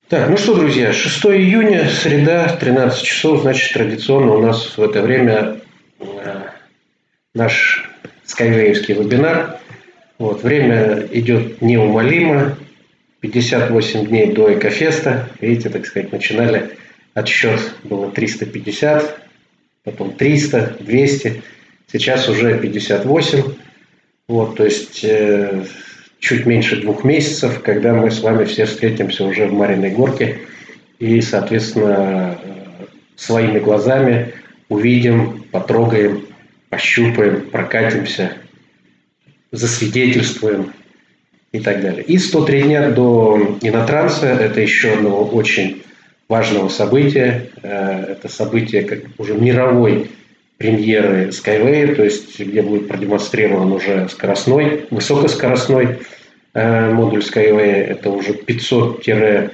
Так, ну что, друзья, 6 июня, среда, 13 часов, значит, традиционно у нас в это время наш скайвеевский вебинар. Вот, время идет неумолимо, 58 дней до Экофеста. Видите, так сказать, начинали отсчет, было 350, потом 300, 200, сейчас уже 58. Вот, то есть чуть меньше 2 месяцев, когда мы с вами все встретимся уже в Мариной Горке и, соответственно, своими глазами увидим, потрогаем, пощупаем, прокатимся, засвидетельствуем и так далее. И 103 дня до Инотранса – это еще одного очень важного события. Это событие как уже мировой премьеры Skyway, то есть где будет продемонстрирован уже высокоскоростной модуль Skyway. Это уже 500-600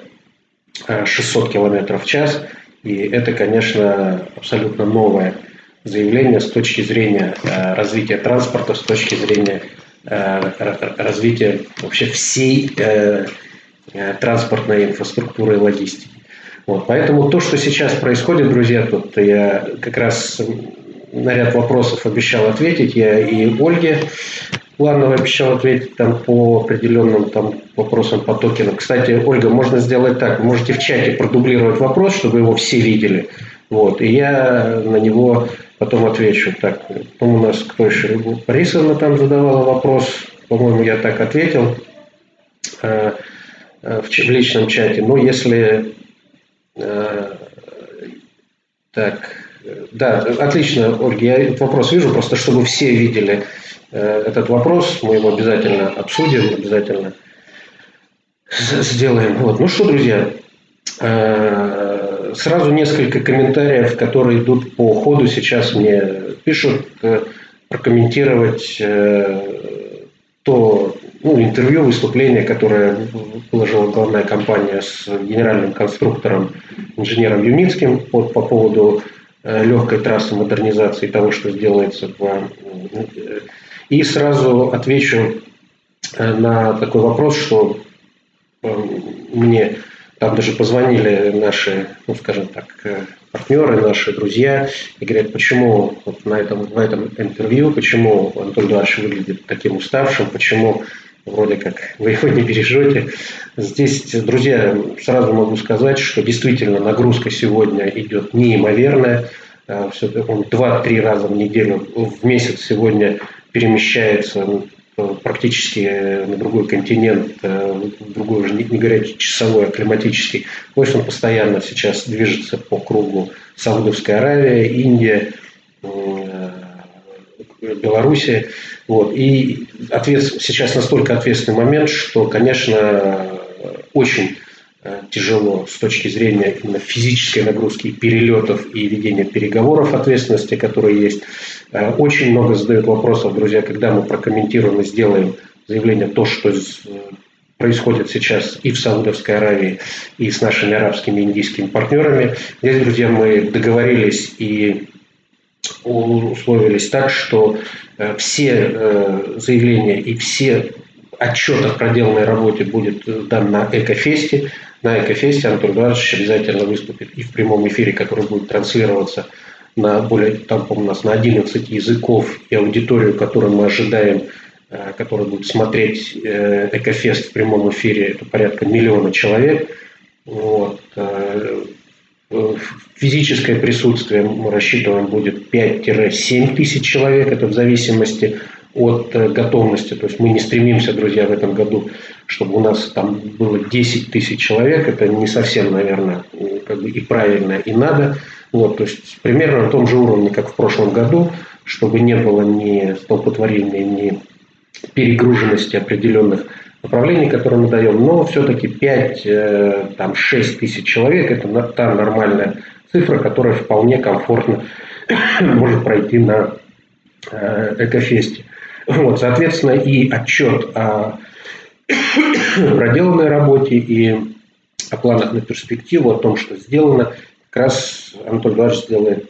км в час. И это, конечно, абсолютно новое заявление с точки зрения развития транспорта, с точки зрения развития вообще всей транспортной инфраструктуры и логистики. Вот, поэтому то, что сейчас происходит, друзья, тут я как раз на ряд вопросов обещал ответить. Я и Ольге Плановой обещал ответить там, по определенным там, вопросам по токенам. Кстати, Ольга, можно сделать так. Вы можете в чате продублировать вопрос, чтобы его все видели. Вот, и я на него потом отвечу. Так, потом у нас кто еще? Борисовна там задавала вопрос. По-моему, я так ответил в личном чате. Но если... Так, да, отлично, Ольга, я этот вопрос вижу, просто чтобы все видели этот вопрос, мы его обязательно обсудим, обязательно сделаем. Вот. Ну что, друзья, сразу несколько комментариев, которые идут по ходу, сейчас мне пишут, прокомментировать то интервью, выступление, которое положила главная компания с генеральным конструктором, инженером Юминским по поводу легкой трассы модернизации того, что сделается. И сразу отвечу на такой вопрос, что мне там даже позвонили наши, скажем так, партнеры, наши друзья, и говорят, почему вот в этом интервью, почему Анатолий Эдуардович выглядит таким уставшим, почему вроде как вы его не бережете. Здесь, друзья, сразу могу сказать, что действительно нагрузка сегодня идет неимоверная. Он 2-3 раза в неделю, в месяц сегодня перемещается практически на другой континент, в другой уже не говоря часовой, а климатический. То есть он постоянно сейчас движется по кругу Саудовская Аравия, Индия, Белоруссия. Вот. И сейчас настолько ответственный момент, что, конечно, очень тяжело с точки зрения именно физической нагрузки, перелетов и ведения переговоров, ответственности, которые есть. Очень много задают вопросов, друзья, когда мы прокомментируем и сделаем заявление то, что происходит сейчас и в Саудовской Аравии, и с нашими арабскими и индийскими партнерами. Здесь, друзья, мы договорились и условились так, что все заявления и все отчет о проделанной работе будет дан на Экофесте. На Экофесте Анатолий Эдуардович обязательно выступит и в прямом эфире, который будет транслироваться на там, у нас на 11 языков, и аудиторию, которую мы ожидаем, которая будет смотреть Экофест в прямом эфире, это порядка 1 миллиона человек. Вот. Физическое присутствие мы рассчитываем будет 5-7 тысяч человек, это в зависимости от готовности. То есть мы не стремимся, друзья, в этом году, чтобы у нас там было 10 тысяч человек. Это не совсем, наверное, и правильно, и надо. Вот, то есть примерно на том же уровне, как в прошлом году, чтобы не было ни столпотворения, ни перегруженности определенных направлений, которые мы даем. Но все-таки 5-6 тысяч человек – это та нормальная цифра, которая вполне комфортно может пройти на Экофесте. Вот, соответственно, и отчет о проделанной работе, и о планах на перспективу, о том, что сделано, как раз Анатолий Эдуардович сделает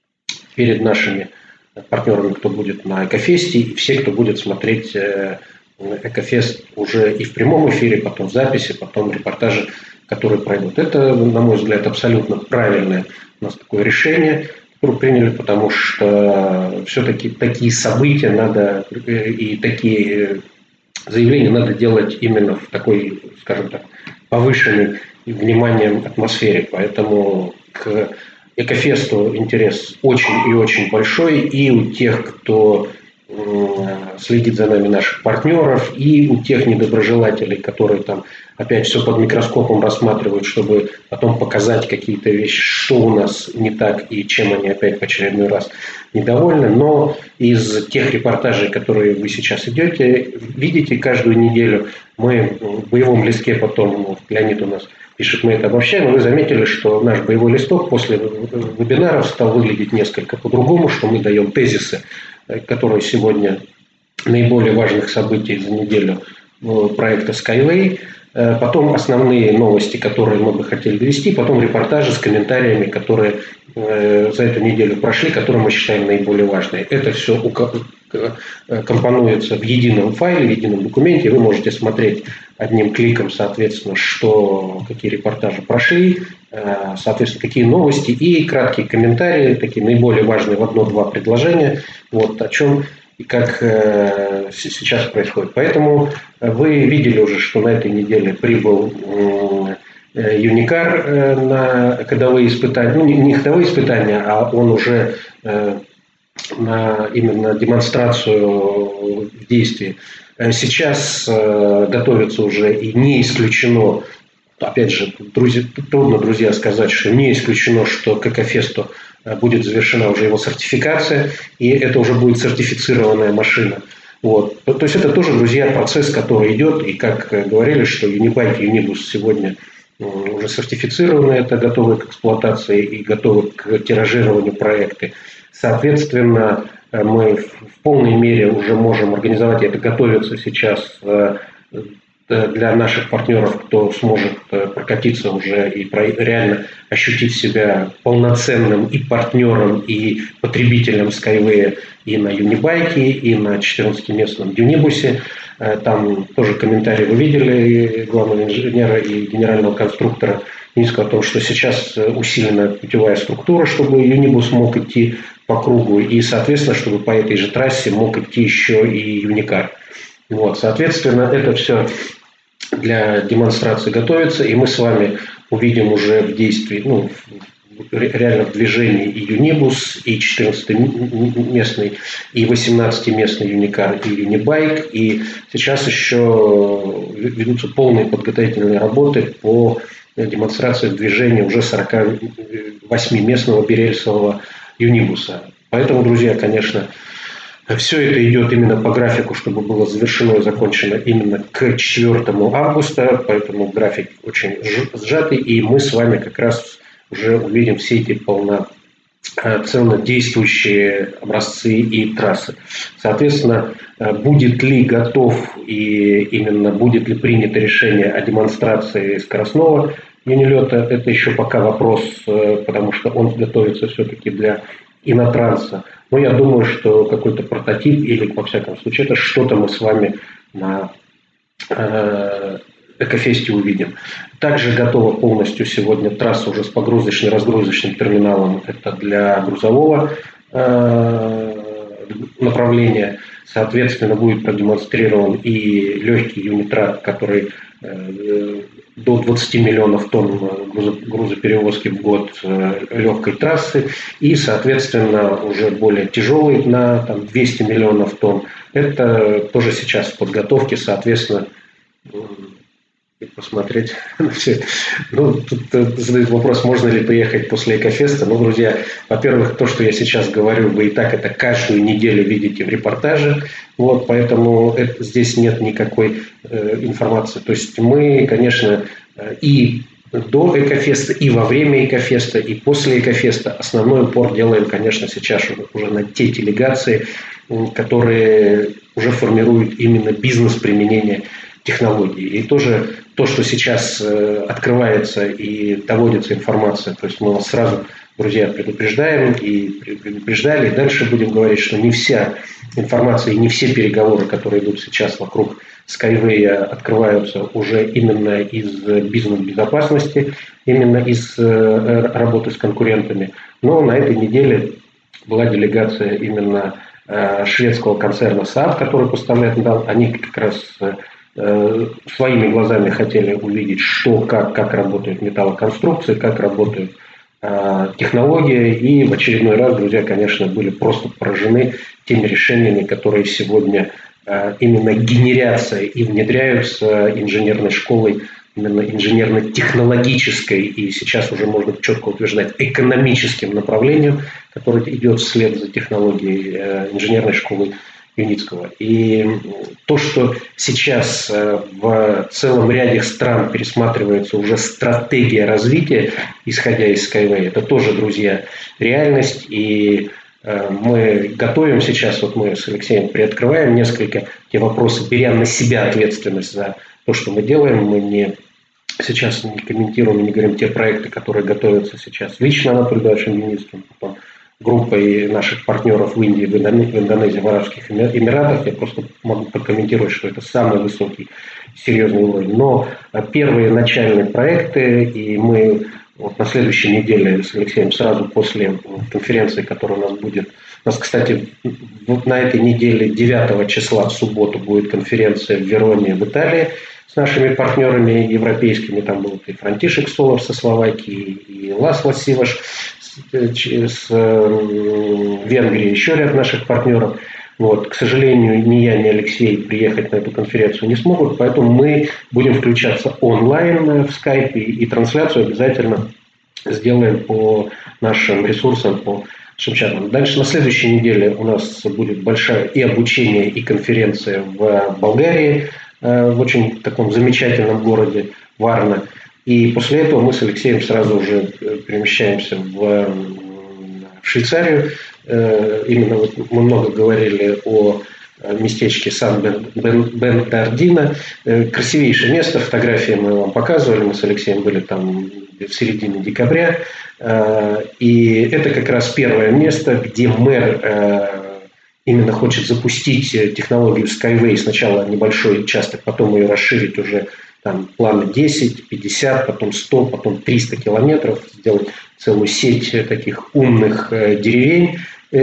перед нашими партнерами, кто будет на Экофесте, и все, кто будет смотреть Экофест уже и в прямом эфире, потом в записи, потом репортажи, которые пройдут. Это, на мой взгляд, абсолютно правильное у нас такое решение, которое приняли, потому что все-таки такие события надо и такие заявления надо делать именно в такой, скажем так, повышенной вниманием атмосфере. Поэтому к Экофесту интерес очень и очень большой и у тех, кто следит за нами, наших партнеров, и у тех недоброжелателей, которые там опять все под микроскопом рассматривают, чтобы потом показать какие-то вещи, что у нас не так и чем они опять в очередной раз недовольны. Но из тех репортажей, которые вы сейчас видите каждую неделю, мы в боевом листке потом, Леонид у нас пишет, мы это обобщаем, и вы заметили, что наш боевой листок после вебинаров стал выглядеть несколько по-другому, что мы даем тезисы, которые сегодня наиболее важных событий за неделю проекта Skyway, потом основные новости, которые мы бы хотели довести, потом репортажи с комментариями, которые за эту неделю прошли, которые мы считаем наиболее важными. Это все компонуется в едином файле, в едином документе. Вы можете смотреть одним кликом, соответственно, какие репортажи прошли, соответственно, какие новости и краткие комментарии, такие наиболее важные в одно-два предложения, вот о чем и как сейчас происходит. Поэтому вы видели уже, что на этой неделе прибыл Юникар на ходовые испытания, ну не ходовые испытания, а он уже на именно демонстрацию в действии. Сейчас готовится уже и не исключено, опять же, трудно, друзья, сказать, что не исключено, что к Экофесту будет завершена уже его сертификация, и это уже будет сертифицированная машина. Вот. То есть это тоже, друзья, процесс, который идет, и как говорили, что Unibike и Unibus сегодня уже сертифицированы, это готовы к эксплуатации и готовы к тиражированию проекты. Соответственно, мы в полной мере уже можем организовать, и это готовится сейчас для наших партнеров, кто сможет прокатиться уже и реально ощутить себя полноценным и партнером, и потребителем Skyway и на Unibike, и на 14-местном Unibus. Там тоже комментарии вы видели главного инженера и генерального конструктора Минска о том, что сейчас усилена путевая структура, чтобы Unibus мог идти по кругу, и, соответственно, чтобы по этой же трассе мог идти еще и Юникар. Вот, соответственно, это все для демонстрации готовится, и мы с вами увидим уже в действии, реально в движении и Unibus, и 14-местный, и 18-местный Юникар, и Unibike, и сейчас еще ведутся полные подготовительные работы по демонстрации движения уже 48-местного берельсового Юнибуса. Поэтому, друзья, конечно, все это идет именно по графику, чтобы было завершено и закончено именно к 4 августа, поэтому график очень сжатый, и мы с вами как раз уже увидим все эти полноценно действующие образцы и трассы. Соответственно, будет ли готов и именно будет ли принято решение о демонстрации скоростного юнилета, это еще пока вопрос, потому что он готовится все-таки для инотранса. Но я думаю, что какой-то прототип или, во всяком случае, это что-то мы с вами на Экофесте увидим. Также готова полностью сегодня трасса уже с погрузочно-разгрузочным терминалом. Это для грузового направления. Соответственно, будет продемонстрирован и легкий юнитрак, который до 20 миллионов тонн грузоперевозки в год легкой трассы, и, соответственно, уже более тяжелый на 200 миллионов тонн. Это тоже сейчас в подготовке, соответственно, посмотреть на все это. Тут задают вопрос, можно ли приехать после Экофеста. Друзья, во-первых, то, что я сейчас говорю, вы и так это каждую неделю видите в репортаже, поэтому здесь нет никакой информации. То есть мы, конечно, и до Экофеста, и во время Экофеста, и после Экофеста основной упор делаем, конечно, сейчас уже на те делегации, которые уже формируют именно бизнес применения технологий. И тоже то, что сейчас открывается и доводится информация, то есть мы вас сразу друзья, предупреждаем и предупреждали, и дальше будем говорить, что не вся информация и не все переговоры, которые идут сейчас вокруг Skyway, открываются уже именно из бизнес-безопасности, именно из работы с конкурентами. Но на этой неделе была делегация именно шведского концерна Saab, который поставляет металл. Они как раз своими глазами хотели увидеть, что, как работают металлоконструкции, как работают технологии. И в очередной раз, друзья, конечно, были просто поражены теми решениями, которые сегодня именно генерятся и внедряются инженерной школой, именно инженерно-технологической, и сейчас уже можно четко утверждать, экономическим направлением, которое идет вслед за технологией инженерной школы Юницкого. И то, что сейчас в целом ряде стран пересматривается уже стратегия развития, исходя из Skyway, это тоже, друзья, реальность. И мы готовим сейчас, вот мы с Алексеем приоткрываем несколько те вопросы, беря на себя ответственность за то, что мы делаем. Мы сейчас не комментируем, не говорим те проекты, которые готовятся сейчас лично Анатолием Ивановичем Юницким, потом группой наших партнеров в Индии, в Индонезии, в Арабских Эмиратах. Я просто могу прокомментировать, что это самый высокий, серьезный уровень. Но первые начальные проекты, и мы вот на следующей неделе с Алексеем, сразу после конференции, которая у нас будет. У нас, кстати, вот на этой неделе 9 числа в субботу будет конференция в Вероне, в Италии, с нашими партнерами европейскими. Там будут и Франтишек Солар со Словакии, и Ласло Сиваш с Венгрии, еще ряд наших партнеров. Вот. К сожалению, ни я, ни Алексей приехать на эту конференцию не смогут, поэтому мы будем включаться онлайн в скайпе и трансляцию обязательно сделаем по нашим ресурсам, по нашим чатам. Дальше на следующей неделе у нас будет большая и обучение, и конференция в Болгарии, в очень таком замечательном городе Варна. И после этого мы с Алексеем сразу уже перемещаемся в Швейцарию. Именно вот мы много говорили о местечке Сан-Бернардино. Красивейшее место, фотографии мы вам показывали, мы с Алексеем были там в середине декабря. И это как раз первое место, где мэр именно хочет запустить технологию Skyway. Сначала небольшой участок, потом ее расширить уже. Там планы 10, 50, потом 100, потом 300 километров, сделать целую сеть таких умных деревень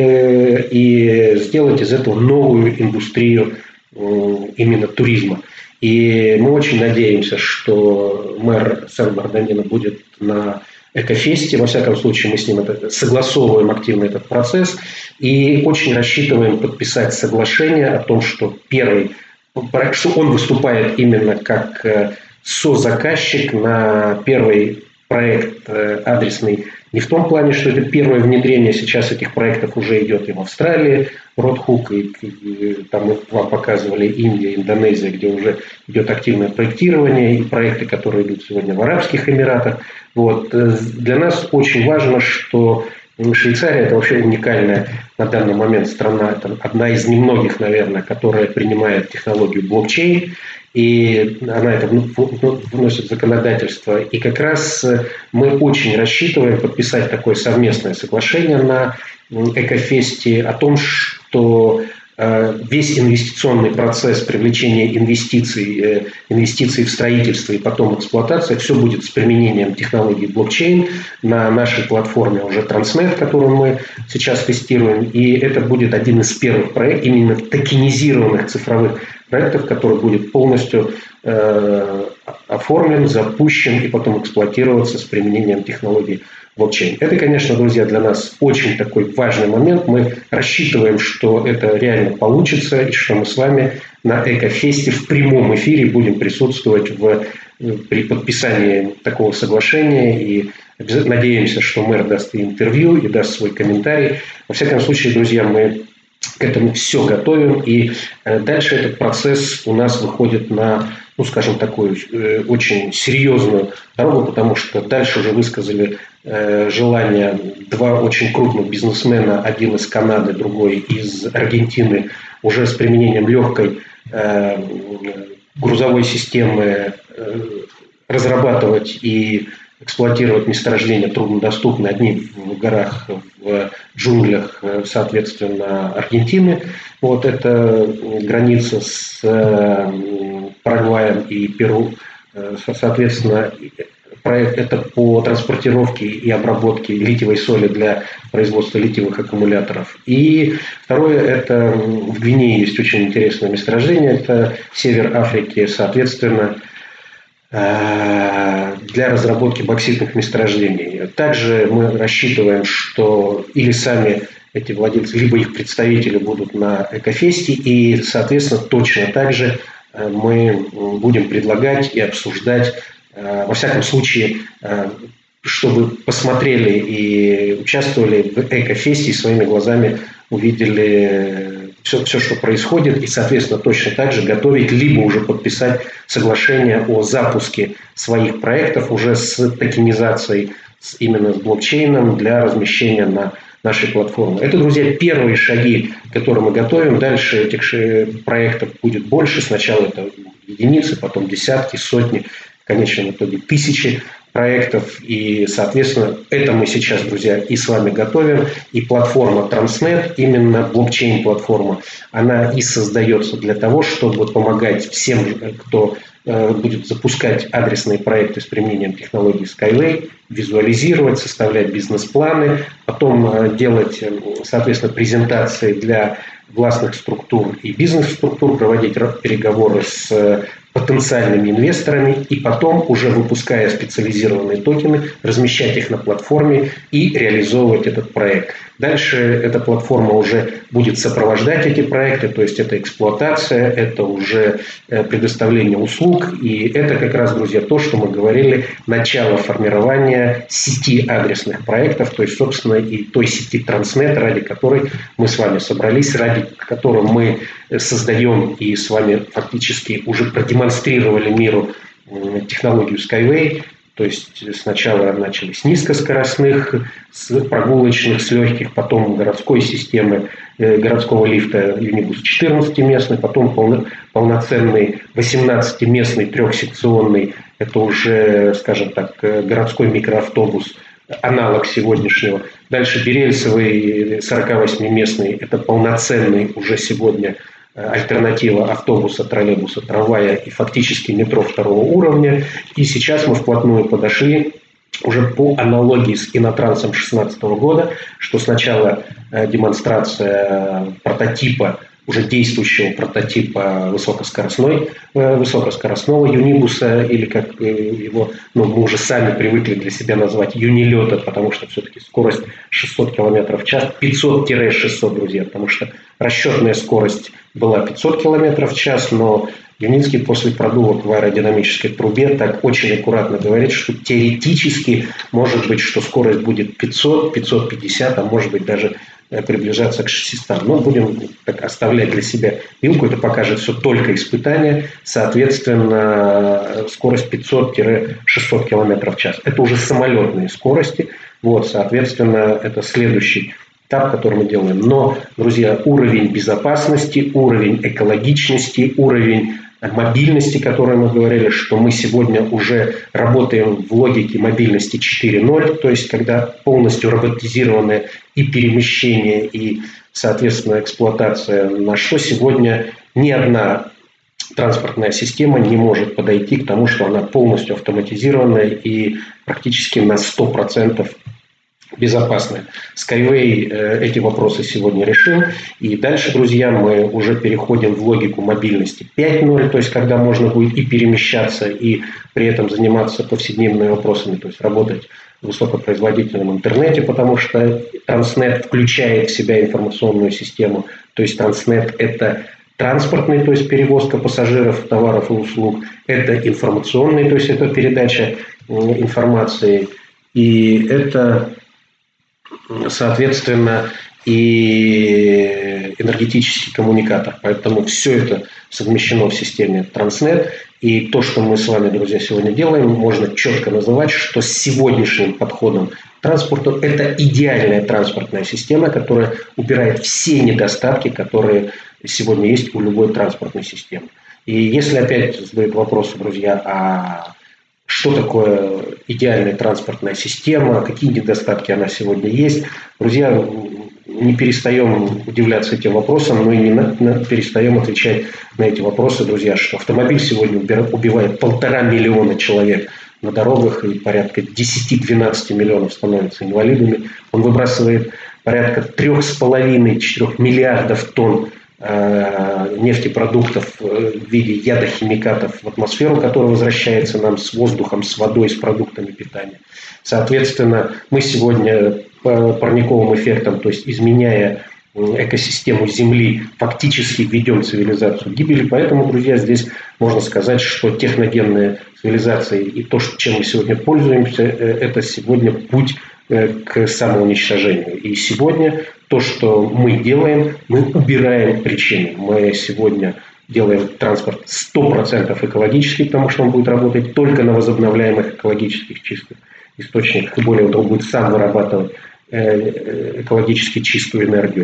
и сделать из этого новую индустрию именно туризма. И мы очень надеемся, что мэр Сан-Бернардино будет на Экофесте. Во всяком случае, мы с ним согласовываем активно этот процесс и очень рассчитываем подписать соглашение о том, что что он выступает именно как созаказчик на первый проект адресный. Не в том плане, что это первое внедрение, сейчас этих проектов уже идет и в Австралии, Родхук, и там мы вам показывали Индия, Индонезия, где уже идет активное проектирование, и проекты, которые идут сегодня в Арабских Эмиратах. Вот. Для нас очень важно, что Швейцария – это вообще уникальная на данный момент страна. Это одна из немногих, наверное, которая принимает технологию блокчейн. И она это вносит в законодательство. И как раз мы очень рассчитываем подписать такое совместное соглашение на Экофесте о том, что весь инвестиционный процесс привлечения инвестиций в строительство и потом эксплуатация, все будет с применением технологий блокчейн на нашей платформе уже Transnet, которую мы сейчас тестируем. И это будет один из первых проектов, именно токенизированных цифровых проектов, который будет полностью оформлен, запущен и потом эксплуатироваться с применением технологий блокчейн. Это, конечно, друзья, для нас очень такой важный момент. Мы рассчитываем, что это реально получится, и что мы с вами на Экофесте в прямом эфире будем присутствовать при подписании такого соглашения. И надеемся, что мэр даст и интервью, и даст свой комментарий. Во всяком случае, друзья, мы к этому все готовим. И дальше этот процесс у нас выходит на, скажем, такую очень серьезную дорогу, потому что дальше уже высказали желание два очень крупных бизнесмена, один из Канады, другой из Аргентины, уже с применением легкой грузовой системы разрабатывать и эксплуатировать месторождения труднодоступны, одни в горах, в джунглях, соответственно, Аргентины. Вот это граница с Парагваем и Перу. Соответственно, проект это по транспортировке и обработке литиевой соли для производства литиевых аккумуляторов. И второе, это в Гвинее есть очень интересное месторождение, это север Африки, соответственно, для разработки бокситных месторождений. Также мы рассчитываем, что или сами эти владельцы, либо их представители будут на Экофесте, и, соответственно, точно так же мы будем предлагать и обсуждать, во всяком случае, чтобы посмотрели и участвовали в Экофесте и своими глазами увидели все, что происходит, и, соответственно, точно так же готовить, либо уже подписать соглашение о запуске своих проектов уже с токенизацией, именно с блокчейном для размещения на нашей платформе. Это, друзья, первые шаги, которые мы готовим. Дальше этих проектов будет больше. Сначала это единицы, потом десятки, сотни, в конечном итоге тысячи проектов. И, соответственно, это мы сейчас, друзья, и с вами готовим. И платформа Transnet, именно блокчейн-платформа, она и создается для того, чтобы помогать всем, кто будет запускать адресные проекты с применением технологий Skyway, визуализировать, составлять бизнес-планы, потом делать, соответственно, презентации для властных структур и бизнес-структур, проводить переговоры с потенциальными инвесторами и потом, уже выпуская специализированные токены, размещать их на платформе и реализовывать этот проект. Дальше эта платформа уже будет сопровождать эти проекты, то есть это эксплуатация, это уже предоставление услуг, и это как раз, друзья, то, что мы говорили, начало формирования сети адресных проектов, то есть, собственно, и той сети Transnet, ради которой мы с вами собрались, ради которой мы создаем и с вами фактически уже продемонстрировали миру технологию Skyway. То есть сначала начали с низкоскоростных, с прогулочных, с легких, потом городской системы, городского лифта Unibus 14-местный, потом полноценный 18-местный трехсекционный, это уже, скажем так, городской микроавтобус, аналог сегодняшнего. Дальше берельсовый 48-местный, это полноценный уже сегодня альтернатива автобуса, троллейбуса, трамвая и фактически метро второго уровня. И сейчас мы вплотную подошли уже по аналогии с Инотрансом 2016 года, что сначала демонстрация прототипа, уже действующего прототипа высокоскоростного юнибуса, или как его, мы уже сами привыкли для себя назвать юнилета, потому что все-таки скорость 600 км в час, 500-600, друзья, потому что расчетная скорость была 500 км в час, но Юницкий после продувок в аэродинамической трубе так очень аккуратно говорит, что теоретически может быть, что скорость будет 500, 550, а может быть даже приближаться к 600. Но будем так оставлять для себя вилку, это покажет все только испытание. Соответственно, скорость 500-600 км в час. Это уже самолетные скорости. Вот, соответственно, это следующий этап, который мы делаем. Но, друзья, уровень безопасности, уровень экологичности, уровень мобильности, о которой мы говорили, что мы сегодня уже работаем в логике мобильности 4.0, то есть когда полностью роботизированное и перемещение, и, соответственно, эксплуатация, на что сегодня ни одна транспортная система не может подойти к тому, что она полностью автоматизированная и практически на 100% безопасная. Skyway эти вопросы сегодня решил. И дальше, друзья, мы уже переходим в логику мобильности 5.0, то есть когда можно будет и перемещаться, и при этом заниматься повседневными вопросами, то есть работать в высокопроизводительном интернете, потому что Transnet включает в себя информационную систему, то есть Transnet – это транспортный, то есть перевозка пассажиров, товаров и услуг, это информационный, то есть это передача информации, и это, соответственно, и энергетический коммуникатор. Поэтому все это совмещено в системе Transnet. И то, что мы с вами, друзья, сегодня делаем, можно четко называть, что с сегодняшним подходом к транспорту это идеальная транспортная система, которая убирает все недостатки, которые сегодня есть у любой транспортной системы. И если опять задают вопрос, друзья, а что такое идеальная транспортная система, какие недостатки она сегодня есть. Друзья, не перестаем удивляться этим вопросам, но и не перестаем отвечать на эти вопросы, друзья, что автомобиль сегодня убивает 1,5 миллиона человек на дорогах, и порядка 10-12 миллионов становятся инвалидами. Он выбрасывает порядка 3,5-4 миллиардов тонн нефтепродуктов в виде ядохимикатов в атмосферу, которая возвращается нам с воздухом, с водой, с продуктами питания. Соответственно, мы сегодня по парниковым эффектам, то есть изменяя экосистему Земли, фактически ведем цивилизацию к гибели. Поэтому, друзья, здесь можно сказать, что техногенная цивилизация и то, чем мы сегодня пользуемся, это сегодня путь к самоуничтожению. И сегодня то, что мы делаем, мы убираем причины. Мы сегодня делаем транспорт 100% экологический, потому что он будет работать только на возобновляемых экологических чистых источниках. И более того, он будет сам вырабатывать экологически чистую энергию.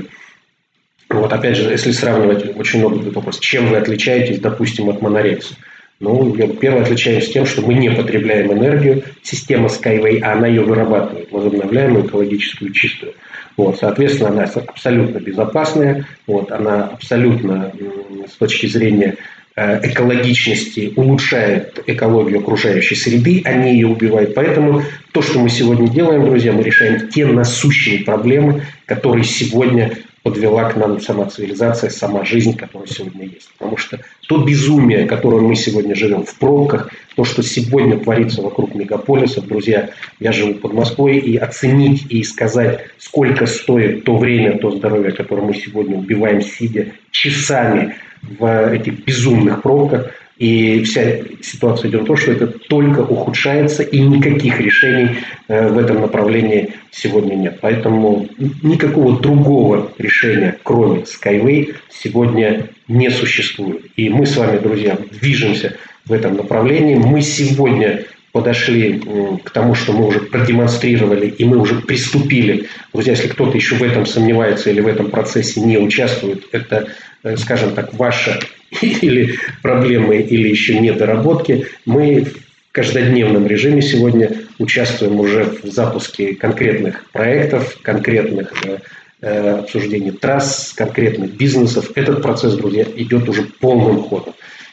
Вот опять же, если сравнивать, очень много будет вопрос, чем вы отличаетесь, допустим, от монорельса. Ну, первое, отличаемся тем, что мы не потребляем энергию, система Skyway, а она ее вырабатывает, возобновляемую, экологическую, чистую. Вот, соответственно, она абсолютно безопасная, вот, она абсолютно с точки зрения экологичности улучшает экологию окружающей среды, а не ее убивает. Поэтому то, что мы сегодня делаем, друзья, мы решаем те насущные проблемы, которые сегодня подвела к нам сама цивилизация, сама жизнь, которая сегодня есть. Потому что то безумие, которое мы сегодня живем в пробках, то, что сегодня творится вокруг мегаполисов, друзья, я живу под Москвой, и оценить и сказать, сколько стоит то время, то здоровье, которое мы сегодня убиваем, сидя часами в этих безумных пробках, и вся ситуация идет в том, что это только ухудшается, и никаких решений в этом направлении сегодня нет. Поэтому никакого другого решения, кроме Skyway, сегодня не существует. И мы с вами, друзья, движемся в этом направлении. Мы сегодня подошли к тому, что мы уже продемонстрировали, и мы уже приступили. Друзья, если кто-то еще в этом сомневается или в этом процессе не участвует, это, скажем так, ваша или проблемы, или еще недоработки. Мы в каждодневном режиме сегодня участвуем уже в запуске конкретных проектов, конкретных обсуждений трасс, конкретных бизнесов. Этот процесс, друзья, идет уже полным ходом.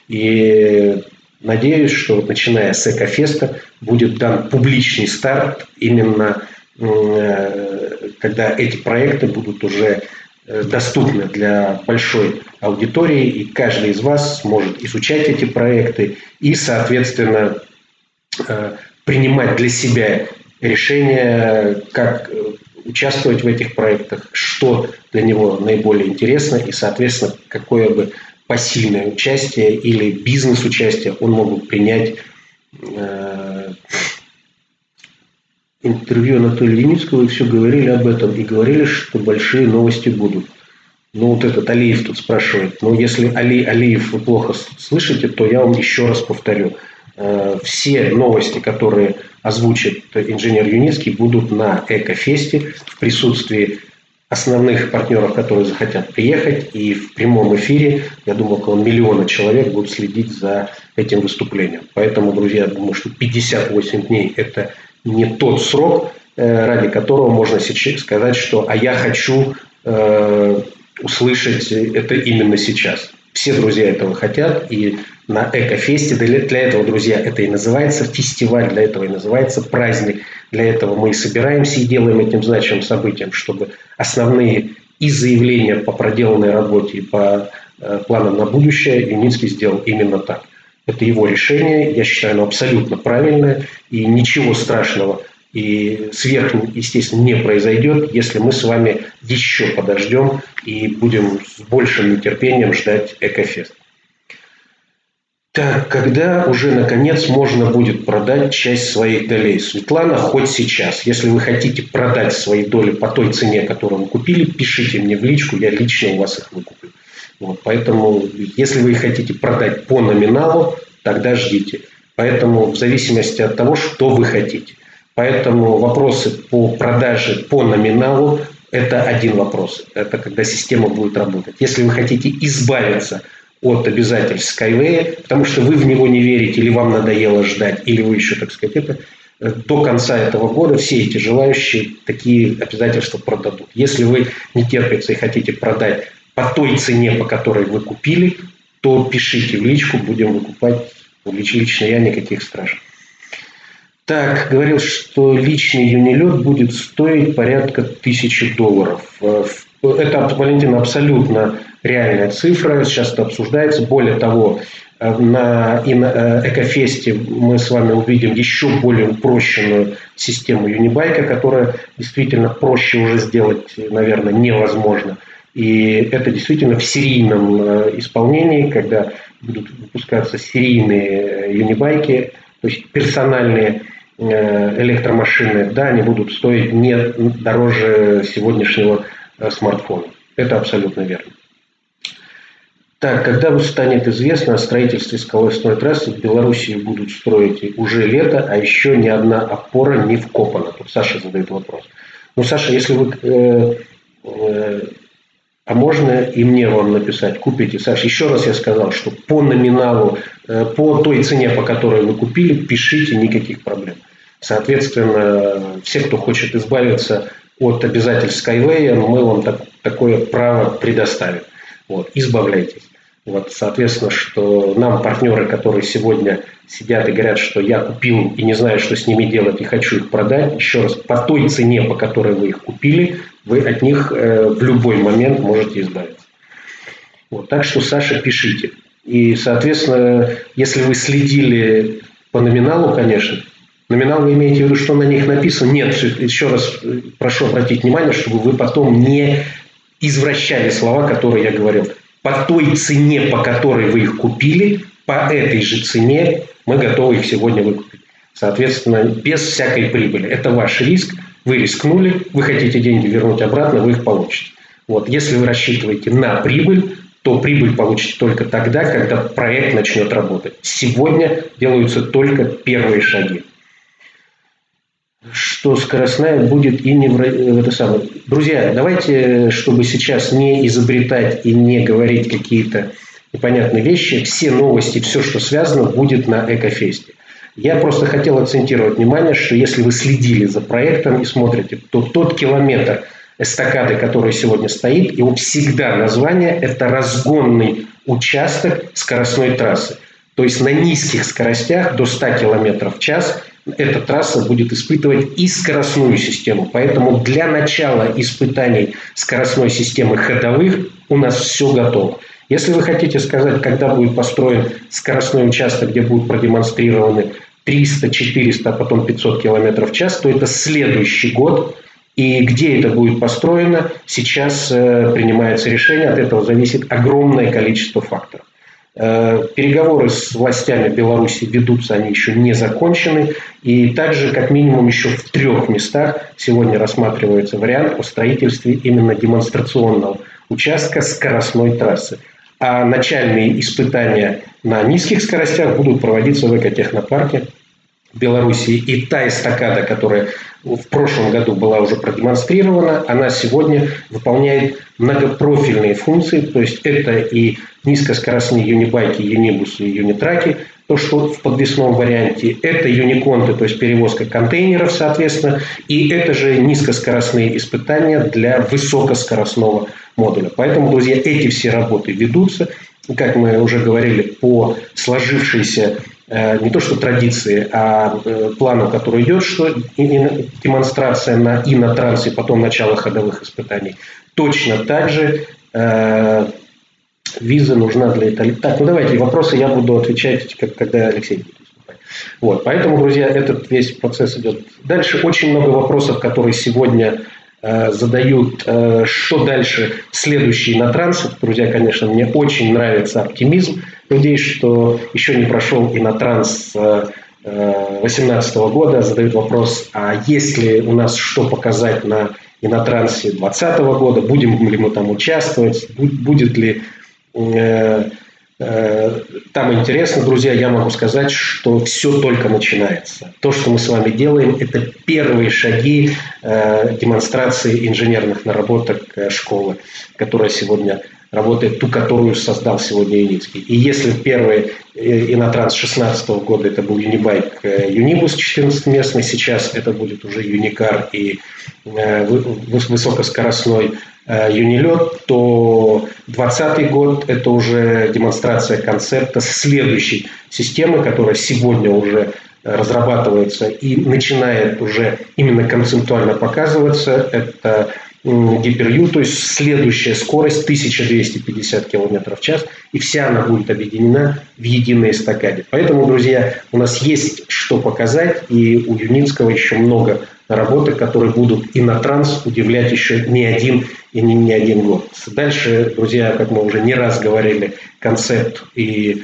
И надеюсь, что начиная с Экофеста будет дан публичный старт именно когда эти проекты будут уже доступны для большой аудитории, и каждый из вас сможет изучать эти проекты и, соответственно, принимать для себя решение, как участвовать в этих проектах, что для него наиболее интересно, и, соответственно, какое бы посильное участие или бизнес-участие он мог бы принять. Интервью Анатолия Юницкого, вы все говорили об этом и говорили, что большие новости будут. Ну, вот этот Алиев тут спрашивает. Ну, если Алиев вы плохо слышите, то я вам еще раз повторю. Все новости, которые озвучит инженер Юницкий, будут на Экофесте в присутствии основных партнеров, которые захотят приехать. И в прямом эфире, я думаю, около 1 миллиона человек будут следить за этим выступлением. Поэтому, друзья, я думаю, что 58 дней – это не тот срок, ради которого можно сейчас сказать, что «а я хочу услышать это именно сейчас». Все друзья этого хотят, и на Экофесте для этого, друзья, это и называется фестиваль, для этого и называется праздник. Для этого мы и собираемся и делаем этим значимым событием, чтобы основные и заявления по проделанной работе, и по планам на будущее Юницкий сделал именно так. Это его решение, я считаю, оно абсолютно правильное, и ничего страшного и естественно, не произойдет, если мы с вами еще подождем и будем с большим нетерпением ждать Экофест. Так, когда уже, наконец, можно будет продать часть своих долей? Светлана, хоть сейчас. Если вы хотите продать свои доли по той цене, которую вы купили, пишите мне в личку, я лично у вас их выкуплю. Вот, поэтому, если вы хотите продать по номиналу, тогда ждите. Поэтому, в зависимости от того, что вы хотите. Поэтому вопросы по продаже по номиналу – это один вопрос. Это когда система будет работать. Если вы хотите избавиться от обязательств Skyway, потому что вы в него не верите, или вам надоело ждать, или вы еще, так сказать, это до конца этого года все эти желающие такие обязательства продадут. Если вы не терпится и хотите продать по той цене, по которой вы купили, то пишите в личку, будем выкупать. Лично я, никаких страшных. Так, говорил, что личный юнилет будет стоить порядка $1000. Это, Валентин, абсолютно реальная цифра. Сейчас это обсуждается. Более того, на Экофесте мы с вами увидим еще более упрощенную систему Юнибайка, которая действительно проще уже сделать, наверное, невозможно. И это действительно в серийном исполнении, когда будут выпускаться серийные юнибайки, то есть персональные электромашины, да, они будут стоить не дороже сегодняшнего смартфона. Это абсолютно верно. Так, когда станет известно о строительстве скоростной трассы, в Белоруссии будут строить уже лето, а еще ни одна опора не вкопана. Тут Саша задает вопрос. Ну, Саша, если вы... А можно и мне вам написать, купите. Саша, еще раз я сказал, что по номиналу, по той цене, по которой вы купили, пишите, никаких проблем. Соответственно, все, кто хочет избавиться от обязательств Skyway, мы вам такое право предоставим. Вот, избавляйтесь. Вот, соответственно, что нам партнеры, которые сегодня сидят и говорят, что я купил и не знаю, что с ними делать, и хочу их продать, еще раз, по той цене, по которой вы их купили, вы от них в любой момент можете избавиться. Вот, так что, Саша, пишите. И, соответственно, если вы следили по номиналу, конечно, номинал вы имеете в виду, что на них написано? Нет, еще раз прошу обратить внимание, чтобы вы потом не извращали слова, которые я говорил. По той цене, по которой вы их купили, по этой же цене мы готовы их сегодня выкупить. Соответственно, без всякой прибыли. Это ваш риск. Вы рискнули, вы хотите деньги вернуть обратно, вы их получите. Вот. Если вы рассчитываете на прибыль, то прибыль получите только тогда, когда проект начнет работать. Сегодня делаются только первые шаги. Что скоростная будет и не в это самое. Друзья, давайте, чтобы сейчас не изобретать и не говорить какие-то непонятные вещи, все новости, все, что связано, будет на Экофесте. Я просто хотел акцентировать внимание, что если вы следили за проектом и смотрите, то тот километр эстакады, который сегодня стоит, его всегда название – это разгонный участок скоростной трассы. То есть на низких скоростях до 100 км в час эта трасса будет испытывать и скоростную систему. Поэтому для начала испытаний скоростной системы ходовых у нас все готово. Если вы хотите сказать, когда будет построен скоростной участок, где будут продемонстрированы 300, 400, а потом 500 км в час, то это следующий год. И где это будет построено, сейчас принимается решение. От этого зависит огромное количество факторов. Переговоры с властями Беларуси ведутся, они еще не закончены. И также, как минимум, еще в 3 местах сегодня рассматривается вариант о строительстве именно демонстрационного участка скоростной трассы. А начальные испытания на низких скоростях будут проводиться в экотехнопарке Белоруссии. И та эстакада, которая в прошлом году была уже продемонстрирована, она сегодня выполняет многопрофильные функции. То есть это и низкоскоростные юнибайки, юнибусы и юнитраки, то, что в подвесном варианте, это юниконты, то есть перевозка контейнеров, соответственно, и это же низкоскоростные испытания для высокоскоростного модуля. Поэтому, друзья, эти все работы ведутся, как мы уже говорили, по сложившейся не то что традиции, а плану, который идет, что демонстрация на инотрансе, потом начало ходовых испытаний. Точно так же виза нужна для Италии. Так, ну давайте вопросы я буду отвечать, когда Алексей будет выступать. Вот, поэтому, друзья, этот весь процесс идет дальше. Очень много вопросов, которые сегодня задают, что дальше следующий на трансе. Друзья, конечно, мне очень нравится оптимизм людей, что еще не прошел и на транс 2018 года. Задают вопрос, а есть ли у нас что показать на инотрансе 2020 года, будем ли мы там участвовать, будет ли там интересно. Друзья, я могу сказать, что все только начинается. То, что мы с вами делаем, это первые шаги демонстрации инженерных наработок школы, которая сегодня работает ту, которую создал сегодня Юницкий. И если первый Инотранс 2016 года это был Юнибайк Юнибус 14-местный, сейчас это будет уже Юникар и высокоскоростной Юнилет, то 2020 год это уже демонстрация концепта следующей системы, которая сегодня уже разрабатывается и начинает уже именно концептуально показываться. Это Гипер-Ю, то есть следующая скорость 1250 км в час, и вся она будет объединена в единой эстакаде. Поэтому, друзья, у нас есть что показать, и у Юницкого еще много наработок, которые будут и на транс удивлять еще не один и не один год. Дальше, друзья, как мы уже не раз говорили, концепт и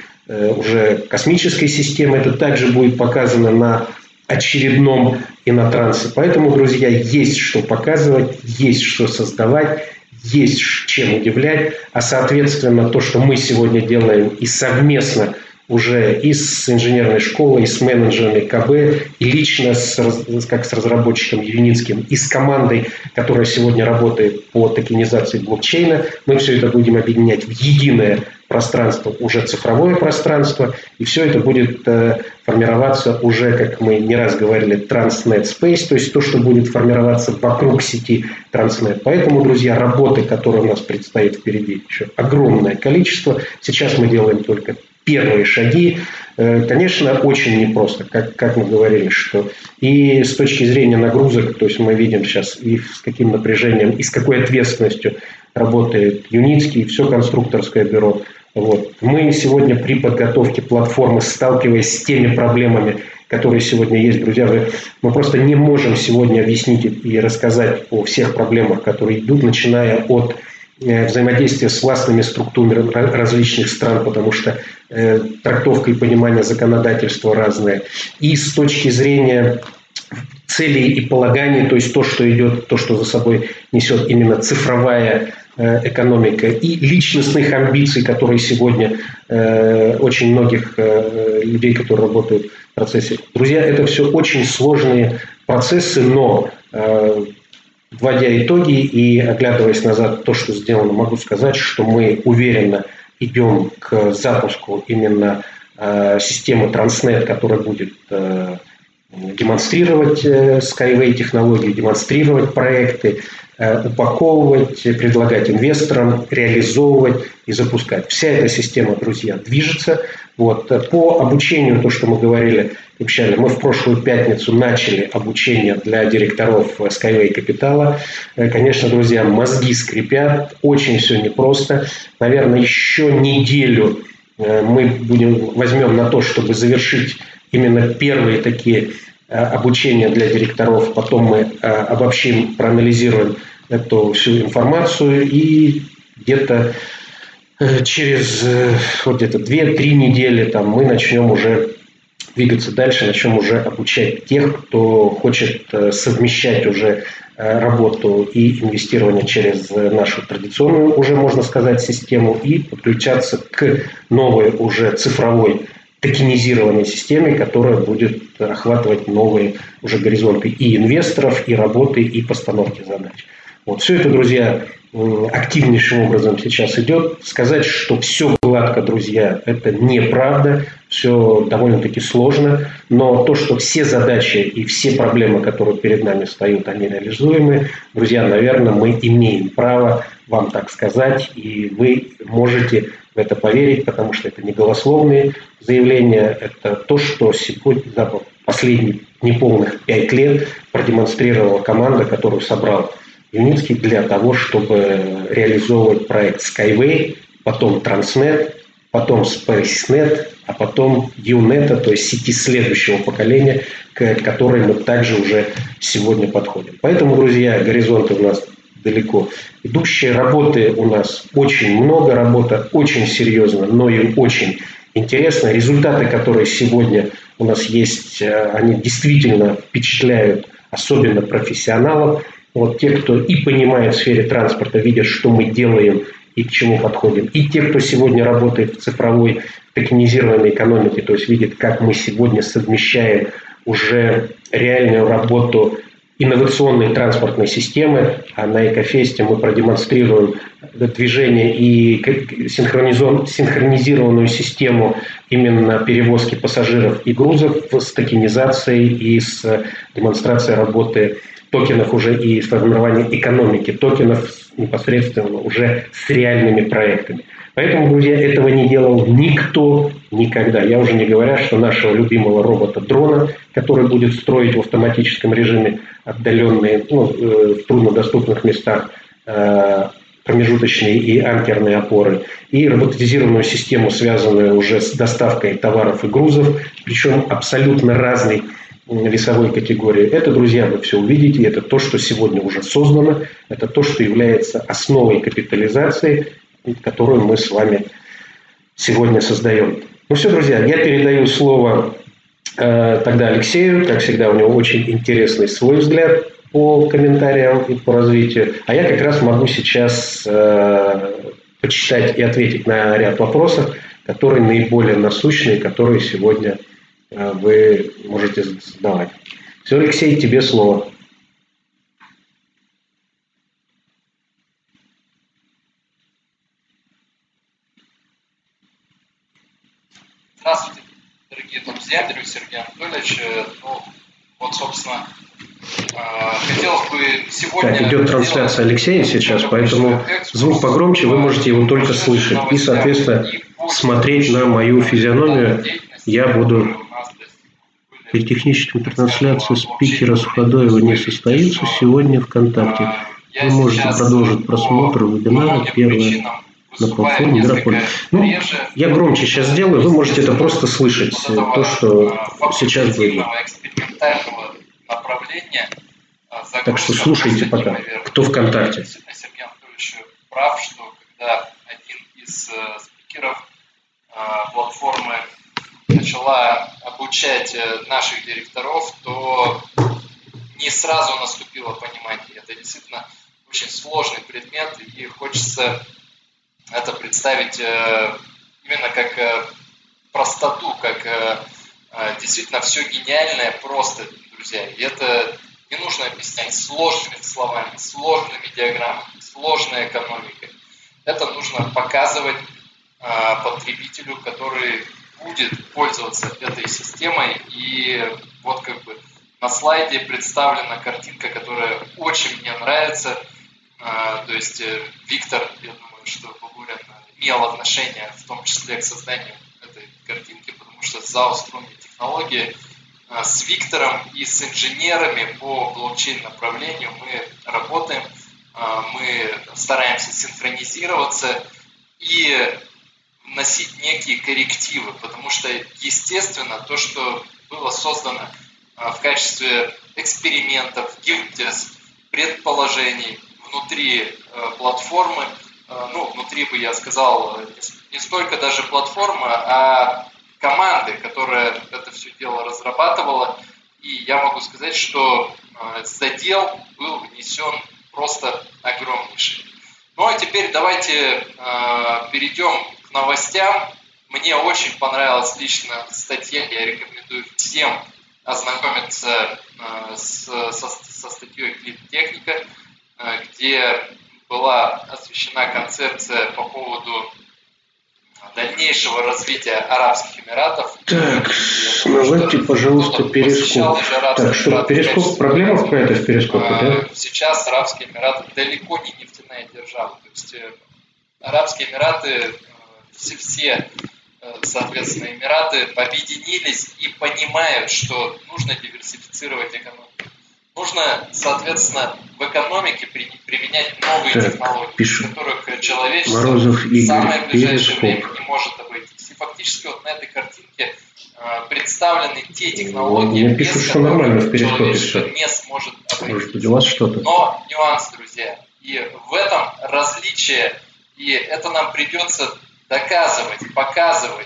уже космической системы, это также будет показано на очередном Инотрансе. Поэтому, друзья, есть что показывать, есть что создавать, есть чем удивлять. А, соответственно, то, что мы сегодня делаем и совместно уже и с инженерной школой, и с менеджерами КБ, и лично как с разработчиком Юницким, и с командой, которая сегодня работает по токенизации блокчейна, мы все это будем объединять в единое пространство, уже цифровое пространство, и все это будет формироваться уже, как мы не раз говорили, Transnet Space, то есть то, что будет формироваться вокруг сети Transnet. Поэтому, друзья, работы, которые у нас предстоит впереди, еще огромное количество. Сейчас мы делаем только первые шаги. Конечно, очень непросто, как мы говорили, что и с точки зрения нагрузок, то есть мы видим сейчас и с каким напряжением, и с какой ответственностью работает Юницкий, все конструкторское бюро. Вот. Мы сегодня при подготовке платформы, сталкиваясь с теми проблемами, которые сегодня есть, друзья, мы просто не можем сегодня объяснить и рассказать о всех проблемах, которые идут, начиная от взаимодействия с властными структурами различных стран, потому что трактовка и понимание законодательства разные. И с точки зрения целей и полаганий, то есть то, что идет, то, что за собой несет именно цифровая экономика, и личностных амбиций, которые сегодня очень многих людей, которые работают в процессе. Друзья, это все очень сложные процессы, но вводя итоги и оглядываясь назад то, что сделано, могу сказать, что мы уверенно идем к запуску именно системы Transnet, которая будет демонстрировать Skyway технологии, демонстрировать проекты, упаковывать, предлагать инвесторам, реализовывать и запускать. Вся эта система, друзья, движется. Вот. По обучению, то, что мы говорили, обещали, мы в прошлую пятницу начали обучение для директоров Skyway Капитала. Конечно, друзья, мозги скрипят, очень все непросто. Наверное, еще неделю мы возьмем на то, чтобы завершить именно первые такие обучения для директоров. Потом мы обобщим, проанализируем эту всю информацию и где-то через где-то 2-3 недели там, мы начнем уже двигаться дальше, начнем уже обучать тех, кто хочет совмещать уже работу и инвестирование через нашу традиционную, уже можно сказать, систему и подключаться к новой уже цифровой токенизированной системе, которая будет охватывать новые уже горизонты и инвесторов, и работы, и постановки задач. Вот все это, друзья, активнейшим образом сейчас идет. Сказать, что все гладко, друзья, это неправда, все довольно-таки сложно, но то, что все задачи и все проблемы, которые перед нами встают, они реализуемы, друзья, наверное, мы имеем право вам так сказать, и вы можете в это поверить, потому что это не голословные заявления, это то, что сегодня за последние неполных 5 лет продемонстрировала команда, которую собрал Юницкий для того, чтобы реализовывать проект Skyway, потом Transnet, потом SpaceNet, а потом UNET, то есть сети следующего поколения, к которой мы также уже сегодня подходим. Поэтому, друзья, горизонты у нас далеко идущие, работы у нас очень много, работа очень серьезная, но и очень интересная. Результаты, которые сегодня у нас есть, они действительно впечатляют, особенно профессионалов. Вот те, кто и понимает в сфере транспорта, видят, что мы делаем и к чему подходим. И те, кто сегодня работает в цифровой токенизированной экономике, то есть видит, как мы сегодня совмещаем уже реальную работу инновационной транспортной системы, а на Экофесте мы продемонстрируем движение и синхронизированную систему именно перевозки пассажиров и грузов с токенизацией и с демонстрацией работы токенов уже и формирования экономики токенов непосредственно уже с реальными проектами. Поэтому, друзья, этого не делал никто никогда. Я уже не говоря, что нашего любимого робота-дрона, который будет строить в автоматическом режиме отдаленные, в труднодоступных местах промежуточные и анкерные опоры, и роботизированную систему, связанную уже с доставкой товаров и грузов, причем абсолютно разной весовой категории. Это, друзья, вы все увидите, это то, что сегодня уже создано, это то, что является основой капитализации, которую мы с вами сегодня создаем. Ну все, друзья, я передаю слово тогда Алексею. Как всегда, у него очень интересный свой взгляд по комментариям и по развитию. А я как раз могу сейчас почитать и ответить на ряд вопросов, которые наиболее насущные, которые сегодня вы можете задавать. Все, Алексей, тебе слово. Здравствуйте, дорогие друзья, дорогой Сергей Анатольевич. Собственно, хотелось бы сегодня... Так, идет трансляция Алексея сейчас, поэтому звук погромче, вы можете его только слышать. И, соответственно, смотреть на мою физиономию я буду... При технической трансляции спикера Суходоева не состоится сегодня ВКонтакте. Вы можете продолжить просмотр вебинара первое на платформе Мирополь. Я громче сейчас сделаю, вы можете это просто слышать, то, что сейчас будет. Так что слушайте пока, кто ВКонтакте. Сергей Анатольевич прав, что когда один из спикеров платформы начала обучать наших директоров, то не сразу наступило понимание. Это действительно очень сложный предмет, и хочется это представить именно как простоту, как действительно все гениальное просто, друзья. И это не нужно объяснять сложными словами, сложными диаграммами, сложной экономикой. Это нужно показывать потребителю, который будет пользоваться этой системой. И вот как бы на слайде представлена картинка, которая очень мне нравится. То есть Виктор, я думаю, что Бабурин имел отношение в том числе к созданию этой картинки, потому что ЗАО «Струнные технологии» с Виктором и с инженерами по блокчейн направлению мы работаем, мы стараемся синхронизироваться и вносить некие коррективы, потому что, естественно, то, что было создано в качестве экспериментов, гипотез, предположений внутри платформы, внутри бы я сказал, не столько даже платформы, а команды, которая это все дело разрабатывала. И я могу сказать, что задел был внесен просто огромнейший. Ну а теперь давайте перейдем к новостям. Мне очень понравилась лично статья, я рекомендую всем ознакомиться со статьей «Клип-техника», где была освещена концепция по поводу дальнейшего развития Арабских Эмиратов. Так, назовите, пожалуйста, Перископ. Так, что, Перископ, проблема какая-то в Перископе, да? Сейчас Арабские Эмираты далеко не нефтяная держава. То есть Арабские Эмираты, все соответственно, Эмираты объединились и понимают, что нужно диверсифицировать экономику. Нужно, соответственно, в экономике применять новые технологии, без которых человечество в самое ближайшее время не может обойтись. И фактически вот на этой картинке представлены те технологии, мне пишут, что нормально в Перископе человечество не сможет обойтись. Может быть, у вас что-то? Но нюанс, друзья. И в этом различие, и это нам придется доказывать, показывать,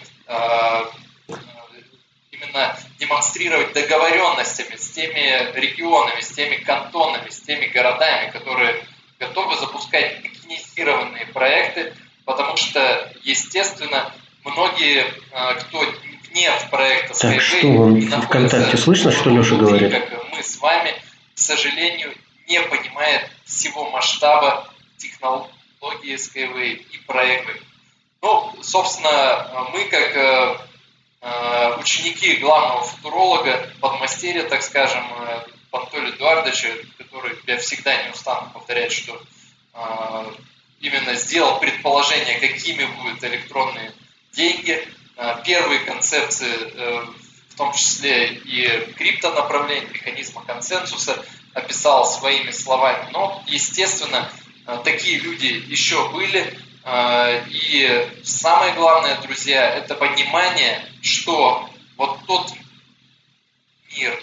именно демонстрировать договоренностями с теми регионами, с теми кантонами, с теми городами, которые готовы запускать токенизированные проекты, потому что, естественно, многие, кто вне проекта так, что вам ВКонтакте слышно, что Леша говорит? Как мы с вами, к сожалению, не понимает всего масштаба технологии Skyway и проекта. Ну, собственно, мы как ученики главного футуролога, подмастерья, так скажем, Анатолия Эдуардовича, который, я всегда не устану повторять, что именно сделал предположение, какими будут электронные деньги. Первые концепции, в том числе и криптонаправления, механизма консенсуса, описал своими словами. Но, естественно, такие люди еще были. И самое главное, друзья, это понимание, что вот тот мир,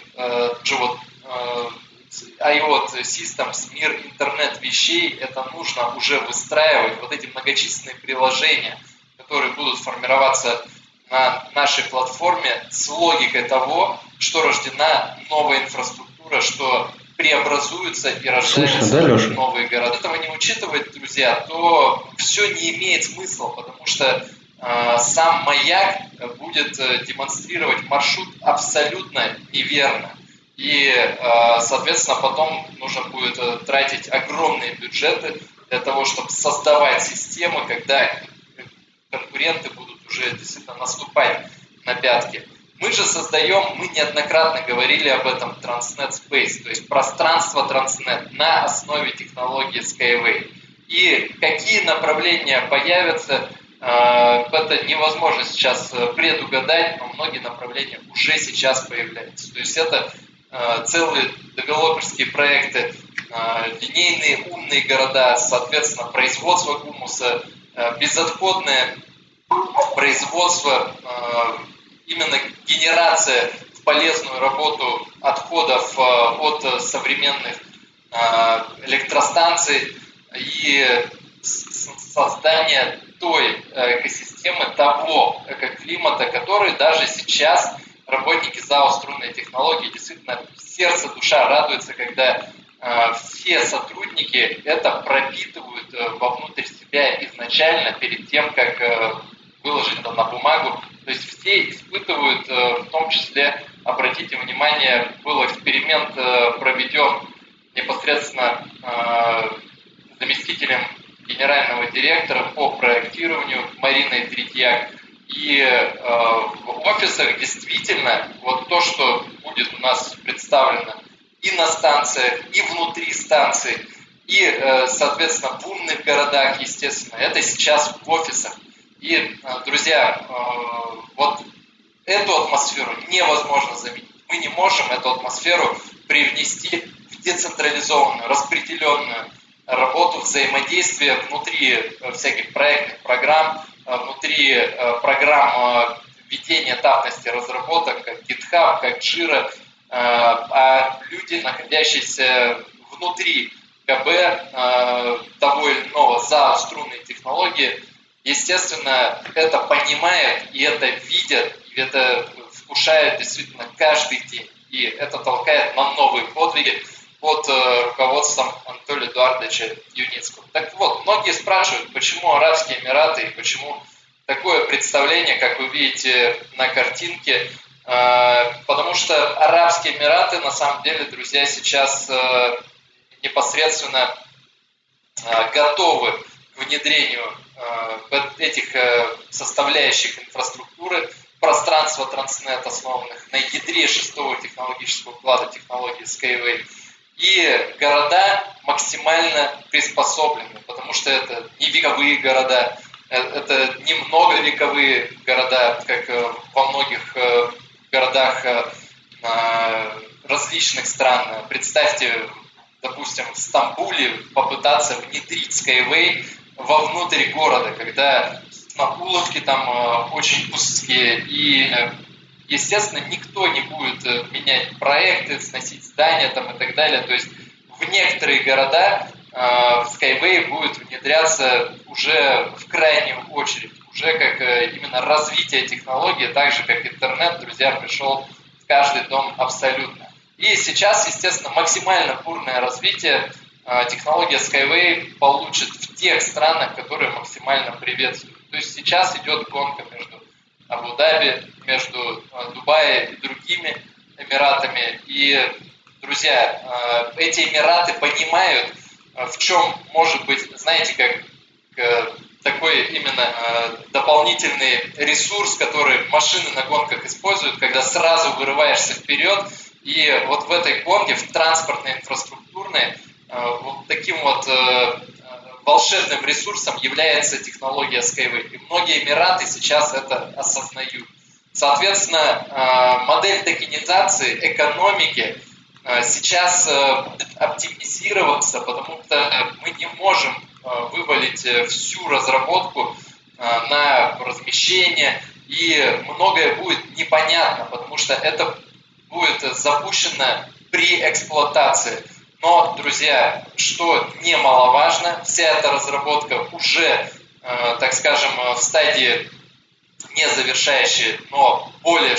IoT Systems, мир интернет-вещей, это нужно уже выстраивать, вот эти многочисленные приложения, которые будут формироваться на нашей платформе с логикой того, что рождена новая инфраструктура, что преобразуются и рождаются новые города. Этого не учитывать, друзья, то все не имеет смысла, потому что сам маяк будет демонстрировать маршрут абсолютно неверно. И, соответственно, потом нужно будет тратить огромные бюджеты для того, чтобы создавать системы, когда конкуренты будут уже действительно наступать на пятки. Мы же создаем, мы неоднократно говорили об этом, Transnet Space, то есть пространство Transnet на основе технологии Skyway. И какие направления появятся, это невозможно сейчас предугадать, но многие направления уже сейчас появляются. То есть это целые девелоперские проекты, линейные умные города, соответственно, производство гумуса, безотходное производство, именно генерация в полезную работу отходов от современных электростанций и создание той экосистемы, того экоклимата, который даже сейчас работники ЗАО «Струнные технологии» действительно сердце, душа радуется, когда все сотрудники это пропитывают вовнутрь себя изначально, перед тем, как выложить это на бумагу. То есть все испытывают, в том числе, обратите внимание, был эксперимент проведен непосредственно заместителем генерального директора по проектированию Мариной Третьяк. И в офисах действительно вот то, что будет у нас представлено и на станциях, и внутри станций, и, соответственно, в умных городах, естественно, это сейчас в офисах. И, друзья, вот эту атмосферу невозможно заменить. Мы не можем эту атмосферу привнести в децентрализованную, распределенную работу, взаимодействие внутри всяких проектных программ, внутри программ ведения этапности разработок, как GitHub, как Jira, а люди, находящиеся внутри КБ того или иного ЗАО «Струнные технологии», естественно, это понимают и это видят, и это вкушают действительно каждый день. И это толкает на новые подвиги под руководством Анатолия Эдуардовича Юницкого. Так вот, многие спрашивают, почему Арабские Эмираты и почему такое представление, как вы видите на картинке, потому что Арабские Эмираты, на самом деле, друзья, сейчас непосредственно готовы к внедрению этих составляющих инфраструктуры, пространства Transnet, основанных на ядре 6-го технологического уклада технологии Skyway. И города максимально приспособлены, потому что это не вековые города, это не многовековые города, как во многих городах различных стран. Представьте, допустим, в Стамбуле попытаться внедрить Skyway вовнутрь города, когда улочки там очень узкие, и, естественно, никто не будет менять проекты, сносить здания там и так далее. То есть в некоторые города Skyway будет внедряться уже в крайнюю очередь, уже как именно развитие технологии, так же как интернет, друзья, пришел в каждый дом абсолютно. И сейчас, естественно, максимально бурное развитие технология Skyway получит в тех странах, которые максимально приветствуют. То есть сейчас идет гонка между Абу-Даби, между Дубаем и другими Эмиратами. И друзья, эти Эмираты понимают, в чем может быть, знаете, как такой именно дополнительный ресурс, который машины на гонках используют, когда сразу вырываешься вперед. И вот в этой гонке, в транспортной, инфраструктурной, вот таким вот волшебным ресурсом является технология Skyway. И многие Эмираты сейчас это осознают. Соответственно, модель токенизации экономики сейчас будет оптимизироваться, потому что мы не можем вывалить всю разработку на размещение, и многое будет непонятно, потому что это будет запущено при эксплуатации. Но, друзья, что немаловажно, вся эта разработка уже, так скажем, в стадии не завершающей, но более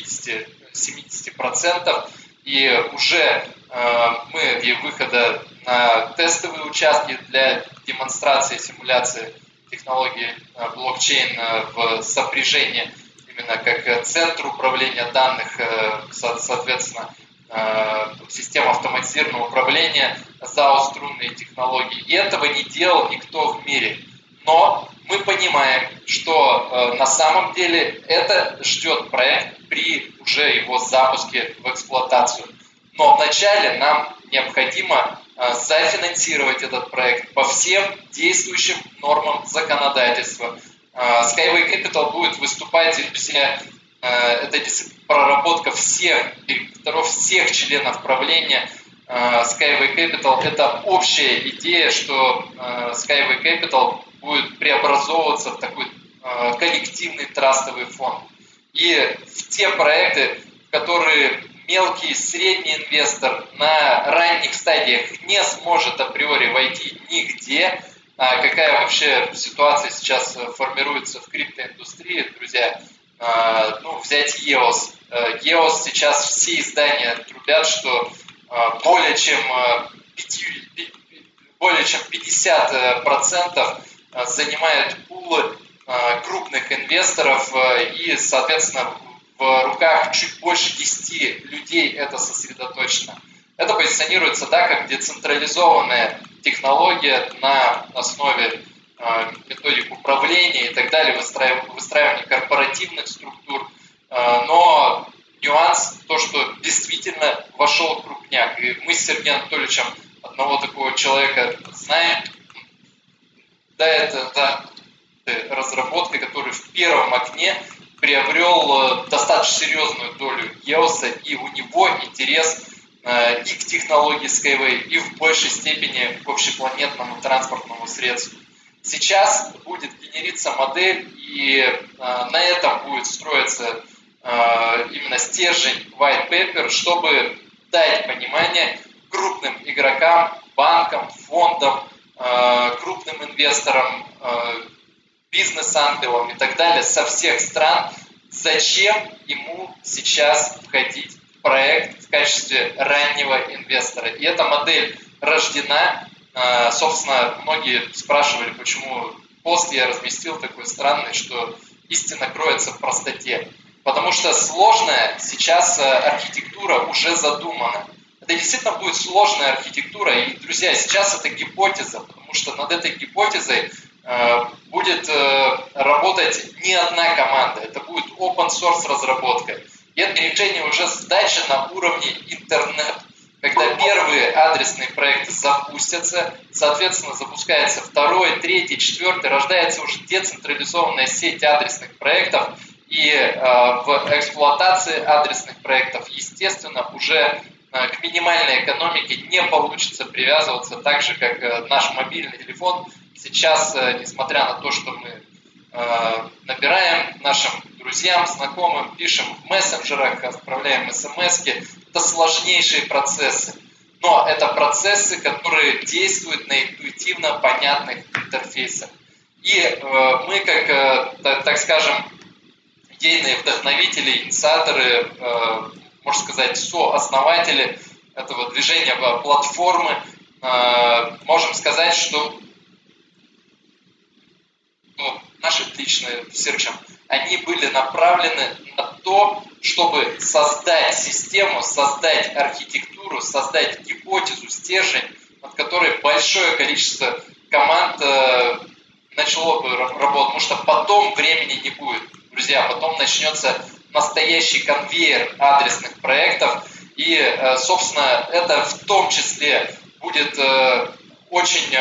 60-70%, и уже мы и выхода на тестовые участки для демонстрации, симуляции технологии блокчейн в сопряжении именно как центр управления данных, соответственно, система автоматизированного управления, ЗАО-струнные технологии. И этого не делал никто в мире. Но мы понимаем, что на самом деле это ждет проект при уже его запуске в эксплуатацию. Но вначале нам необходимо зафинансировать этот проект по всем действующим нормам законодательства. Skyway Capital будет выступать, это проработка всех директоров, всех членов правления Skyway Capital. Это общая идея, что Skyway Capital будет преобразовываться в такой коллективный трастовый фонд. И в те проекты, в которые мелкий и средний инвестор на ранних стадиях не сможет априори войти нигде, какая вообще ситуация сейчас формируется в криптоиндустрии, друзья, взять EOS. EOS сейчас все издания трубят, что более чем 50% занимают пулы крупных инвесторов, и, соответственно, в руках чуть больше 10 людей это сосредоточено. Это позиционируется как децентрализованная технология на основе методик управления и так далее, выстраивания корпоративных структур. Но нюанс то, что действительно вошел крупняк. И мы с Сергеем Анатольевичем одного такого человека знаем. Да, это разработка, который в первом окне приобрел достаточно серьезную долю EOS, и у него интерес и к технологии Skyway, и в большей степени к общепланетному транспортному средству. Сейчас будет генериться модель, и на этом будет строиться именно стержень white paper, чтобы дать понимание крупным игрокам, банкам, фондам, крупным инвесторам, бизнес-ангелам и так далее со всех стран, зачем ему сейчас входить в проект в качестве раннего инвестора. И эта модель рождена. Собственно, многие спрашивали, почему пост я разместил такой странный, что истина кроется в простоте. Потому что сложная сейчас архитектура уже задумана. Это действительно будет сложная архитектура. И, друзья, сейчас это гипотеза, потому что над этой гипотезой будет работать не одна команда. Это будет open source разработка. И это решение уже задача на уровне интернет. Когда первые адресные проекты запустятся, соответственно, запускается второй, третий, четвертый, рождается уже децентрализованная сеть адресных проектов, и в эксплуатации адресных проектов, естественно, уже к минимальной экономике не получится привязываться так же, как наш мобильный телефон. Сейчас, несмотря на то, что мы набираем нашим друзьям, знакомым, пишем в мессенджерах, отправляем смс-ки, это сложнейшие процессы. Но это процессы, которые действуют на интуитивно понятных интерфейсах. И мы, как, так скажем, идейные вдохновители, инициаторы, можно сказать, сооснователи этого движения платформы, можем сказать, что наши личные серчи, они были направлены на то, чтобы создать систему, создать архитектуру, создать гипотезу, стержень, над которой большое количество команд начало бы работать, потому что потом времени не будет, друзья, потом начнется настоящий конвейер адресных проектов, и, собственно, это в том числе будет очень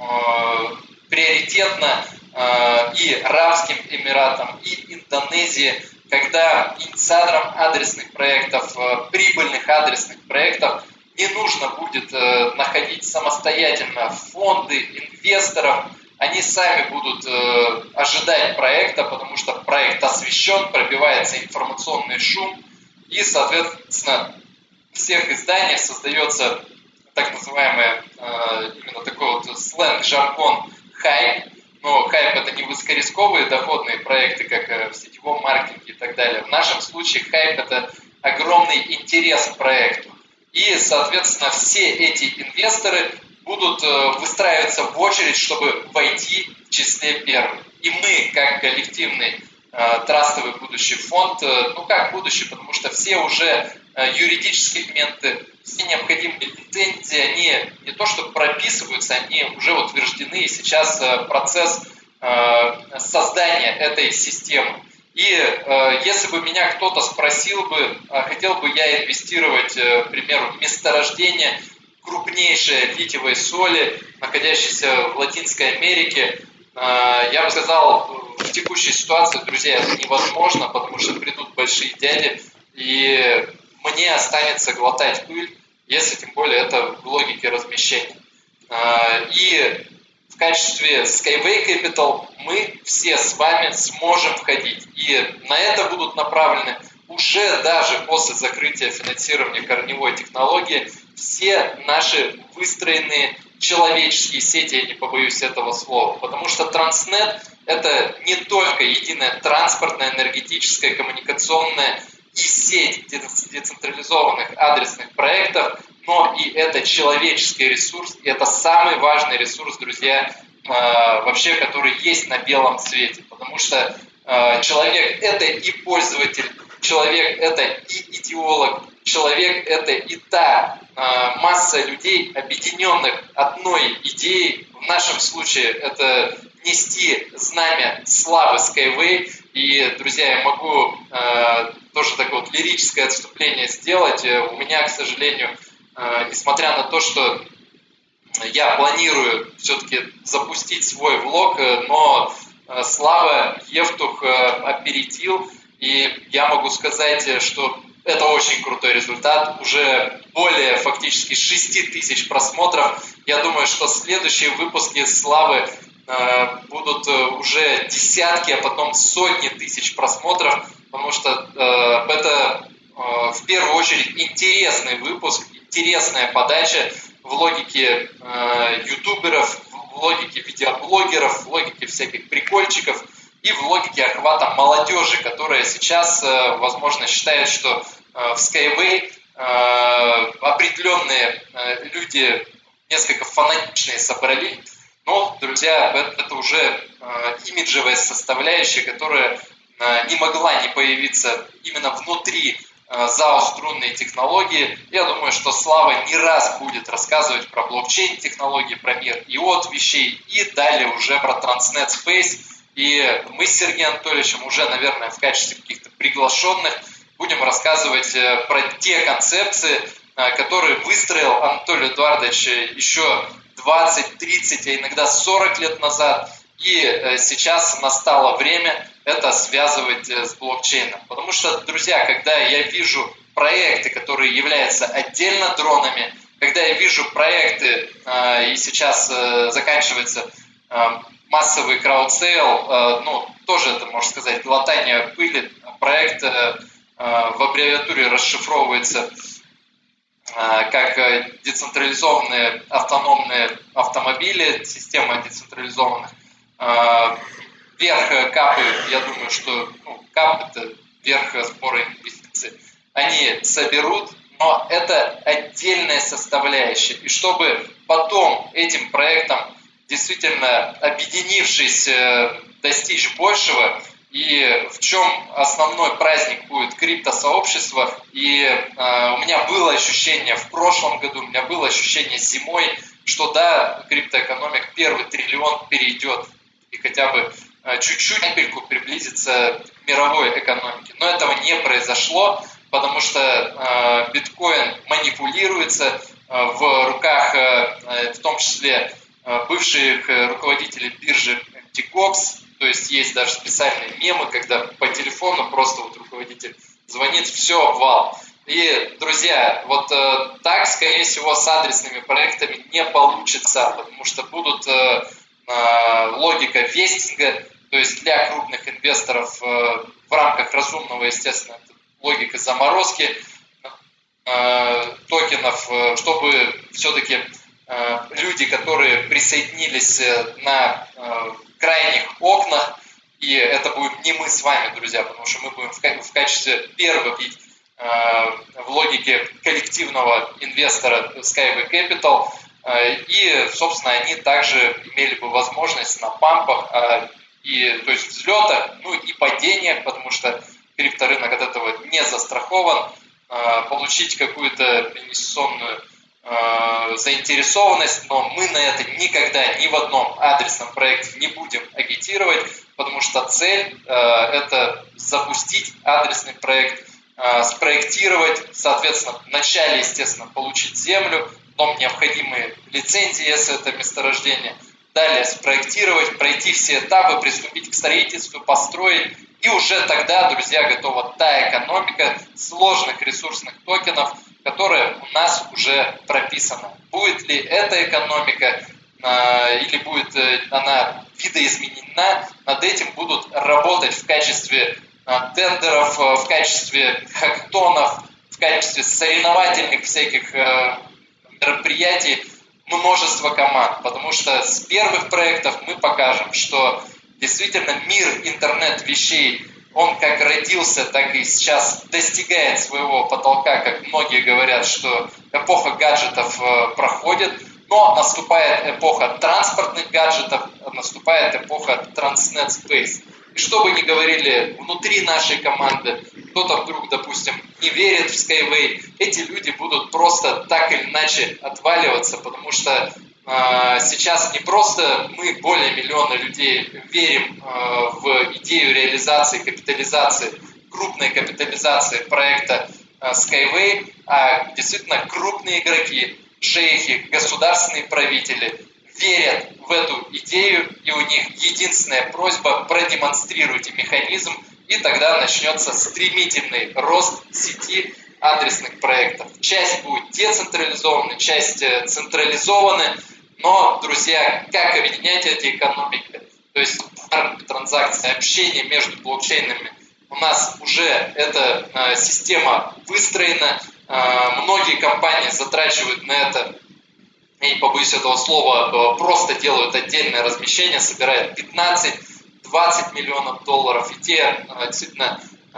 приоритетно и Арабским Эмиратам, и Индонезии, когда инициаторам адресных проектов, прибыльных адресных проектов не нужно будет находить самостоятельно фонды, инвесторов, они сами будут ожидать проекта, потому что проект освещен, пробивается информационный шум, и, соответственно, в всех изданиях создается так называемый именно такой вот сленг, жаргон, хайп. Но хайп — это не высокорисковые доходные проекты, как в сетевом маркетинге и так далее. В нашем случае хайп — это огромный интерес к проекту. И, соответственно, все эти инвесторы будут выстраиваться в очередь, чтобы войти в числе первых. И мы, как коллективный трастовый будущий фонд, ну как будущий, потому что все уже юридические моменты, все необходимые лицензии, они не то что прописываются, они уже утверждены, и сейчас процесс создания этой системы. И если бы меня кто-то спросил бы, хотел бы я инвестировать, к примеру, в месторождение крупнейшей литиевой соли, находящейся в Латинской Америке, я бы сказал, в текущей ситуации, друзья, это невозможно, потому что придут большие дяди, и мне останется глотать пыль, если тем более это в логике размещения. И в качестве Skyway Capital мы все с вами сможем входить. И на это будут направлены уже даже после закрытия финансирования корневой технологии все наши выстроенные человеческие сети, я не побоюсь этого слова. Потому что Транснет – это не только единая транспортная, энергетическая, коммуникационная и сеть децентрализованных адресных проектов, но и это человеческий ресурс, и это самый важный ресурс, друзья, вообще, который есть на белом свете. Потому что человек – это и пользователь, человек – это и идеолог, человек – это и та масса людей, объединенных одной идеей. В нашем случае это нести знамя славы Skyway. И, друзья, я могу тоже такое вот лирическое отступление сделать. У меня, к сожалению, несмотря на то, что я планирую все-таки запустить свой влог, но Слава Евтух опередил, и я могу сказать, что это очень крутой результат, уже более фактически 6 тысяч просмотров. Я думаю, что следующие выпуски Славы будут уже десятки, а потом сотни тысяч просмотров, потому что это в первую очередь интересный выпуск, интересная подача в логике ютуберов, в логике видеоблогеров, в логике всяких прикольчиков и в логике охвата молодежи, которая сейчас, возможно, считает, что в Skyway определенные люди несколько фанатичные собрались. Но, друзья, это уже имиджевая составляющая, которая не могла не появиться именно внутри ЗАО «Струнные технологии». Я думаю, что Слава не раз будет рассказывать про блокчейн-технологии, про мир IoT вещей и далее уже про Transnet Space. И мы с Сергеем Анатольевичем уже, наверное, в качестве каких-то приглашенных будем рассказывать про те концепции, которые выстроил Анатолий Эдуардович еще 20, 30, а иногда 40 лет назад. И сейчас настало время это связывать с блокчейном. Потому что, друзья, когда я вижу проекты, которые являются отдельно дронами, когда я вижу проекты, и сейчас заканчивается массовый краудсейл, ну, тоже это, можно сказать, глотание пыли, проект в аббревиатуре расшифровывается как децентрализованные автономные автомобили, система децентрализованных. Верх капы, я думаю, что кап – это верх сбора инвестиций, они соберут, но это отдельная составляющая. И чтобы потом этим проектом, действительно объединившись, достичь большего, и в чем основной праздник будет криптосообщества. И у меня было ощущение в прошлом году, у меня было ощущение зимой, что да, криптоэкономика первый триллион перейдет и хотя бы чуть-чуть капельку приблизится к мировой экономике. Но этого не произошло, потому что биткоин манипулируется в руках, в том числе бывших руководителей биржи MTGOX. То есть даже специальные мемы, когда по телефону просто вот руководитель звонит, все, обвал. И, друзья, вот так, скорее всего, с адресными проектами не получится, потому что будут логика вестинга, то есть для крупных инвесторов в рамках разумного, естественно, логика заморозки токенов, чтобы все-таки люди, которые присоединились на крайних окнах, и это будем не мы с вами, друзья, потому что мы будем в качестве первых бить в логике коллективного инвестора Skyway Capital, и, собственно, они также имели бы возможность на пампах, то есть взлетах, ну и падениях, потому что крипторынок от этого не застрахован, получить какую-то инвестиционную заинтересованность, но мы на это никогда ни в одном адресном проекте не будем агитировать, потому что цель это запустить адресный проект, спроектировать, соответственно, вначале, естественно, получить землю, потом необходимые лицензии, если это месторождение, далее спроектировать, пройти все этапы, приступить к строительству, построить, и уже тогда, друзья, готова та экономика сложных ресурсных токенов, которая у нас уже прописана. Будет ли эта экономика или будет она видоизменена, над этим будут работать в качестве тендеров, в качестве хакатонов, в качестве соревновательных всяких мероприятий множество команд, потому что с первых проектов мы покажем, что действительно мир интернет-вещей, он как родился, так и сейчас достигает своего потолка, как многие говорят, что эпоха гаджетов проходит, но наступает эпоха транспортных гаджетов, наступает эпоха Transnet Space. И что бы ни говорили внутри нашей команды, кто-то вдруг, допустим, не верит в Skyway, эти люди будут просто так или иначе отваливаться, потому что сейчас не просто мы, более миллиона людей, верим в идею реализации, капитализации, крупной капитализации проекта Skyway, а действительно крупные игроки, шейхи, государственные правители верят в эту идею, и у них единственная просьба: продемонстрируйте механизм, и тогда начнется стремительный рост сети адресных проектов. Часть будет децентрализована, часть централизована, но, друзья, как объединять эти экономики? То есть транзакции, общение между блокчейнами. У нас уже эта система выстроена, многие компании затрачивают на это, я не побоюсь этого слова, просто делают отдельное размещение, собирают 15-20 миллионов долларов, и те действительно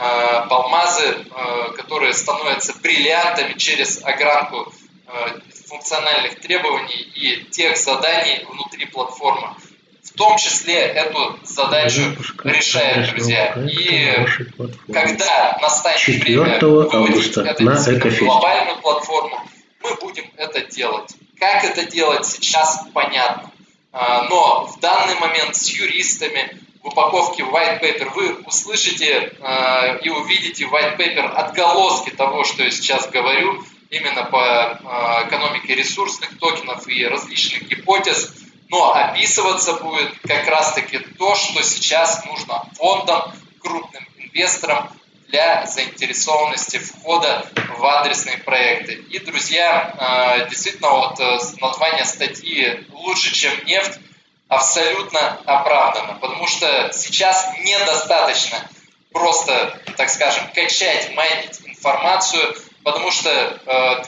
алмазы, которые становятся бриллиантами через огранку функциональных требований и тех заданий внутри платформы. В том числе эту задачу решает, друзья. И когда настанет время выводить это на глобальную платформу, мы будем это делать. Как это делать сейчас, понятно. Но в данный момент с юристами в упаковке white paper вы услышите и увидите в white paper отголоски того, что я сейчас говорю, именно по экономике ресурсных токенов и различных гипотез, но описываться будет как раз-таки то, что сейчас нужно фондам, крупным инвесторам для заинтересованности входа в адресные проекты. И, друзья, действительно, вот название статьи «Лучше, чем нефть» абсолютно оправдано, потому что сейчас недостаточно просто, так скажем, качать, майнить информацию, потому что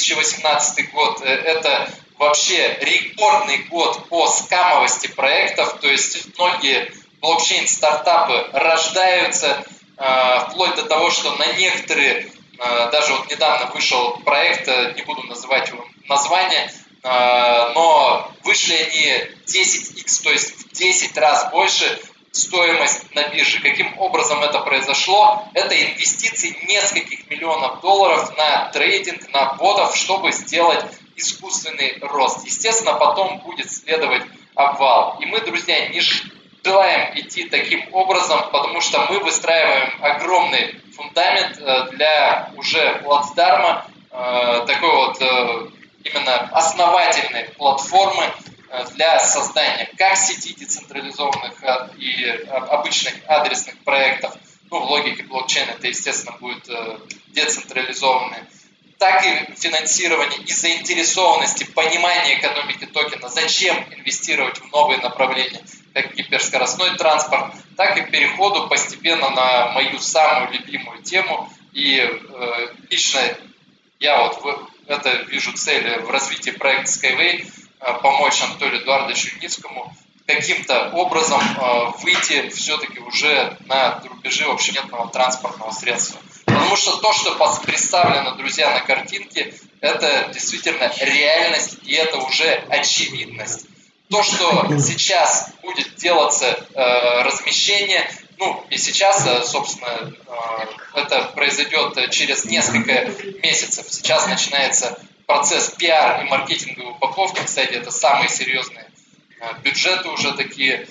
2018 год – это вообще рекордный год по скамовости проектов, то есть многие блокчейн-стартапы рождаются, вплоть до того, что на некоторые, даже вот недавно вышел проект, не буду называть его название, но вышли они 10x, то есть в 10 раз больше стоимость на бирже. Каким образом это произошло? Это инвестиции нескольких миллионов долларов на трейдинг, на ботов, чтобы сделать искусственный рост. Естественно, потом будет следовать обвал. И мы, друзья, не желаем идти таким образом, потому что мы выстраиваем огромный фундамент для уже плацдарма, такой вот именно основательной платформы для создания как сети децентрализованных и обычных адресных проектов, ну, в логике блокчейна это, естественно, будет децентрализованные, так и финансирование и заинтересованности, понимание экономики токена, зачем инвестировать в новые направления, как гиперскоростной транспорт, так и переходу постепенно на мою самую любимую тему. И лично я вот это вижу цели в развитии проекта Skyway, помочь Анатолию Эдуардовичу Юницкому каким-то образом выйти все-таки уже на рубежи общеметного транспортного средства. Потому что то, что представлено, друзья, на картинке, это действительно реальность, и это уже очевидность. То, что сейчас будет делаться размещение, ну, и сейчас, собственно, это произойдет через несколько месяцев. Сейчас начинается процесс пиар и маркетинговой упаковки. Кстати, это самые серьезные бюджеты уже такие.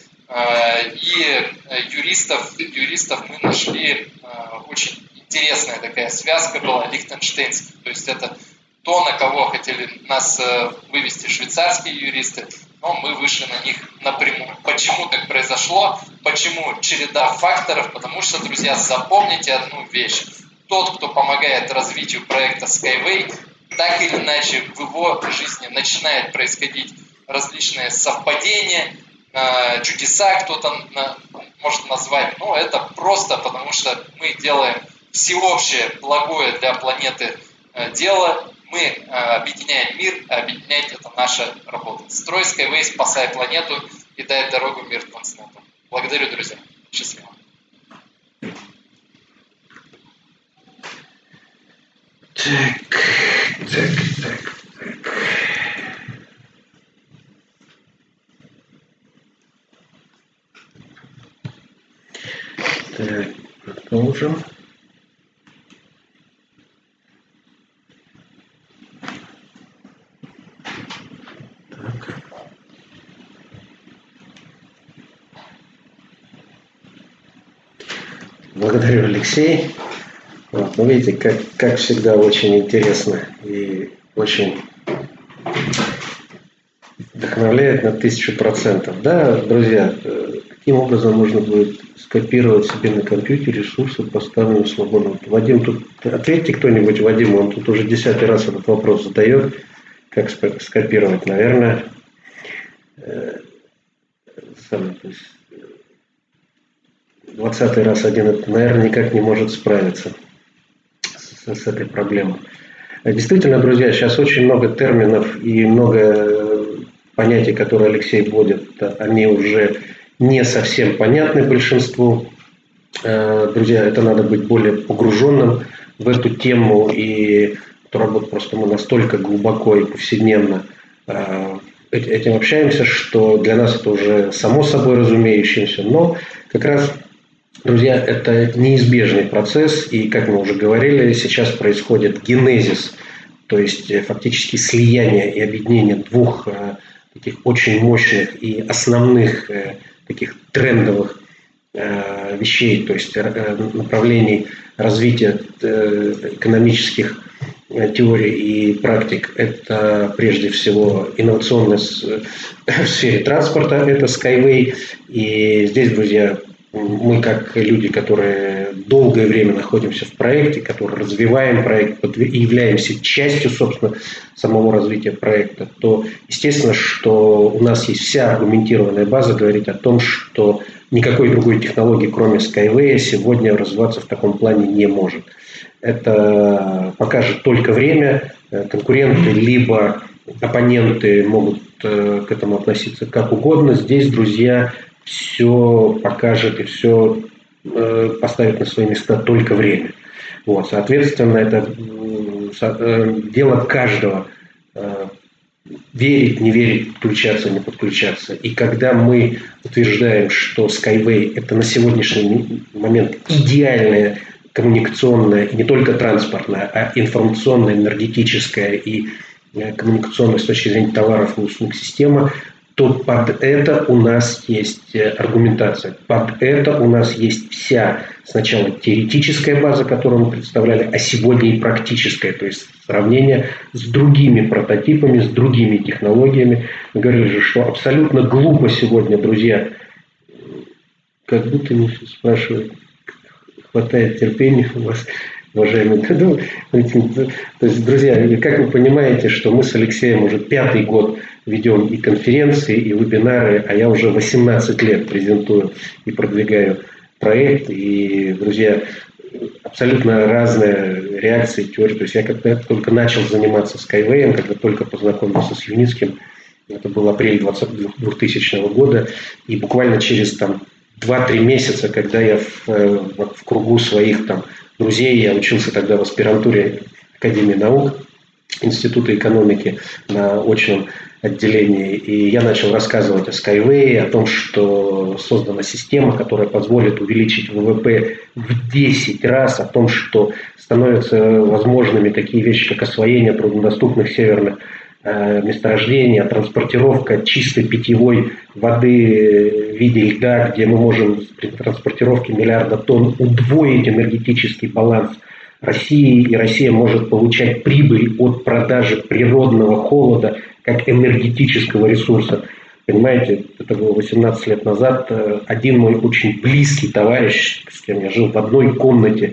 И юристов мы нашли, очень интересная такая связка была, лихтенштейнская. То есть это то, на кого хотели нас вывести швейцарские юристы, но мы вышли на них напрямую. Почему так произошло? Почему череда факторов? Потому что, друзья, запомните одну вещь. Тот, кто помогает развитию проекта Skyway, так или иначе в его жизни начинает происходить различные совпадения, чудеса кто-то может назвать. Но это просто потому, что мы делаем всеобщее благое для планеты дело. Мы объединяем мир, а объединять это наша работа. Строй Skyway, спасай планету и дай дорогу мир континенту. Благодарю, друзья. Счастливо. Так. Так, продолжим. Благодарю, Алексей. Вот, ну, видите, как всегда, очень интересно и очень вдохновляет на 1000%. Да, друзья, каким образом можно будет скопировать себе на компьютере ресурсы, поставленные свободно? Вадим, тут ответьте кто-нибудь Вадиму, он тут уже 10-й раз этот вопрос задает, как скопировать, наверное, то есть 20-й раз один, наверное, никак не может справиться с этой проблемой. Действительно, друзья, сейчас очень много терминов и много понятий, которые Алексей вводит, они уже не совсем понятны большинству. Друзья, это надо быть более погруженным в эту тему, и эту работу просто мы настолько глубоко и повседневно этим общаемся, что для нас это уже само собой разумеющееся, но как раз, друзья, это неизбежный процесс, и, как мы уже говорили, сейчас происходит генезис, то есть фактически слияние и объединение двух таких очень мощных и основных таких трендовых вещей, то есть направлений развития экономических теорий и практик. Это прежде всего инновационность в сфере транспорта, это Skyway. И здесь, друзья, мы как люди, которые долгое время находимся в проекте, которые развиваем проект и являемся частью, собственно, самого развития проекта, то естественно, что у нас есть вся аргументированная база говорить о том, что никакой другой технологии, кроме Skyway, сегодня развиваться в таком плане не может. Это покажет только время. Конкуренты либо оппоненты могут к этому относиться как угодно. Здесь, друзья, все покажет и все поставит на свои места только время. Вот, соответственно, это дело каждого верить, не верить, подключаться, не подключаться. И когда мы утверждаем, что Skyway – это на сегодняшний момент идеальная коммуникационная, и не только транспортная, а информационная, энергетическая и коммуникационная с точки зрения товаров и услуг система, то под это у нас есть аргументация. Под это у нас есть вся сначала теоретическая база, которую мы представляли, а сегодня и практическая, то есть сравнение с другими прототипами, с другими технологиями. Мы говорили же, что абсолютно глупо сегодня, друзья, как будто не спрашивают, хватает терпения у вас, уважаемые. То есть, друзья, как вы понимаете, что мы с Алексеем уже 5-й год ведем и конференции, и вебинары, а я уже 18 лет презентую и продвигаю проект. И, друзья, абсолютно разные реакции, теории. То есть я когда только начал заниматься Skyway, когда только познакомился с Юницким, это был апрель 2000 года, и буквально через 2-3 месяца, когда я в кругу своих друзей, я учился тогда в аспирантуре Академии наук, Института экономики на очном отделении, и я начал рассказывать о Skyway, о том, что создана система, которая позволит увеличить ВВП в 10 раз, о том, что становятся возможными такие вещи, как освоение труднодоступных северных месторождений, транспортировка чистой питьевой воды в виде льда, где мы можем при транспортировке миллиарда тонн удвоить энергетический баланс России, и Россия может получать прибыль от продажи природного холода как энергетического ресурса. Понимаете, это было 18 лет назад. Один мой очень близкий товарищ, с кем я жил в одной комнате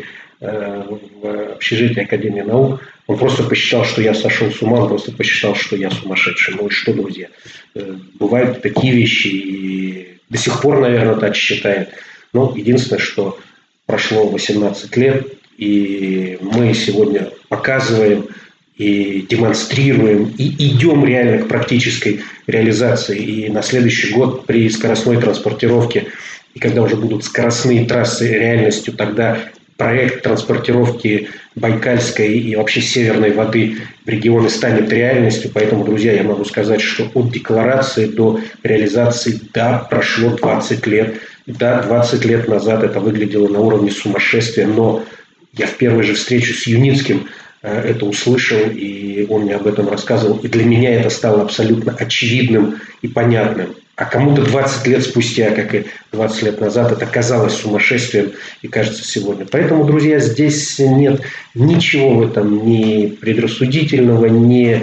в общежитии Академии наук, он просто посчитал, что я сошел с ума, он просто посчитал, что я сумасшедший. Ну и что, друзья, бывают такие вещи, и до сих пор, наверное, так считает. Но единственное, что прошло 18 лет, и мы сегодня показываем и демонстрируем, и идем реально к практической реализации. И на следующий год при скоростной транспортировке, и когда уже будут скоростные трассы реальностью, тогда проект транспортировки байкальской и вообще северной воды в регионы станет реальностью. Поэтому, друзья, я могу сказать, что от декларации до реализации, да, прошло 20 лет. Да, 20 лет назад это выглядело на уровне сумасшествия, но я в первой же встрече с Юницким это услышал, и он мне об этом рассказывал. И для меня это стало абсолютно очевидным и понятным. А кому-то 20 лет спустя, как и 20 лет назад, это казалось сумасшествием и кажется сегодня. Поэтому, друзья, здесь нет ничего в этом ни предрассудительного, ни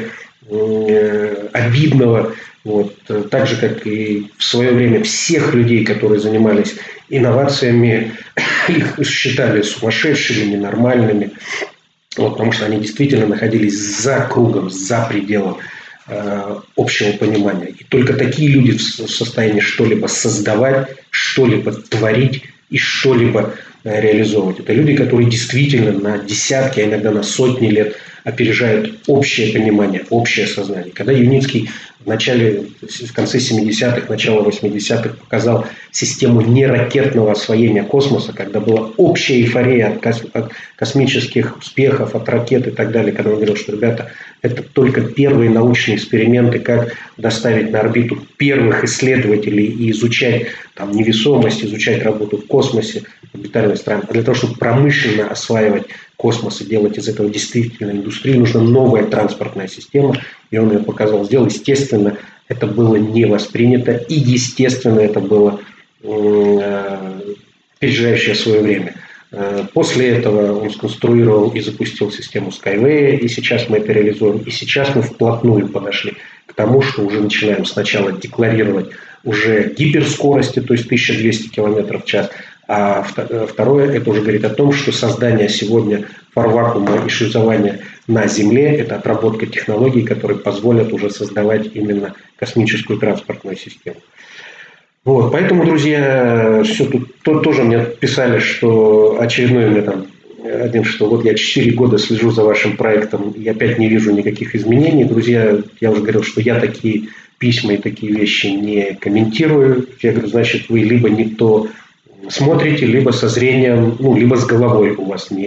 обидного. Вот. Так же, как и в свое время всех людей, которые занимались инновациями, их считали сумасшедшими, ненормальными, вот, потому что они действительно находились за кругом, за пределом общего понимания. И только такие люди в состоянии что-либо создавать, что-либо творить и что-либо реализовывать. Это люди, которые действительно на десятки, а иногда на сотни лет опережают общее понимание, общее сознание. Когда Юницкий в конце 70-х, начало 80-х показал систему неракетного освоения космоса, когда была общая эйфория от космических успехов, от ракет и так далее, когда он говорил, что, ребята, это только первые научные эксперименты, как доставить на орбиту первых исследователей и изучать невесомость, изучать работу в космосе, в орбитальной стране. А для того, чтобы промышленно осваивать космос и делать из этого действительно индустрию, нужна новая транспортная система, и он ее показал, сделал. Естественно, это было не воспринято, и естественно, это было опережающее свое время. После этого он сконструировал и запустил систему Skyway, и сейчас мы это реализуем. И сейчас мы вплотную подошли к тому, что уже начинаем сначала декларировать уже гиперскорости, то есть 1200 км в час, а второе, это уже говорит о том, что создание сегодня фарвакуума и шлюзования на Земле – это отработка технологий, которые позволят уже создавать именно космическую транспортную систему. Вот, поэтому, друзья, все тут тоже мне писали, что очередной мне один, что вот я 4 года слежу за вашим проектом и опять не вижу никаких изменений. Друзья, я уже говорил, что я такие письма и такие вещи не комментирую. Я говорю, значит, вы либо не то смотрите, либо со зрением, либо с головой у вас не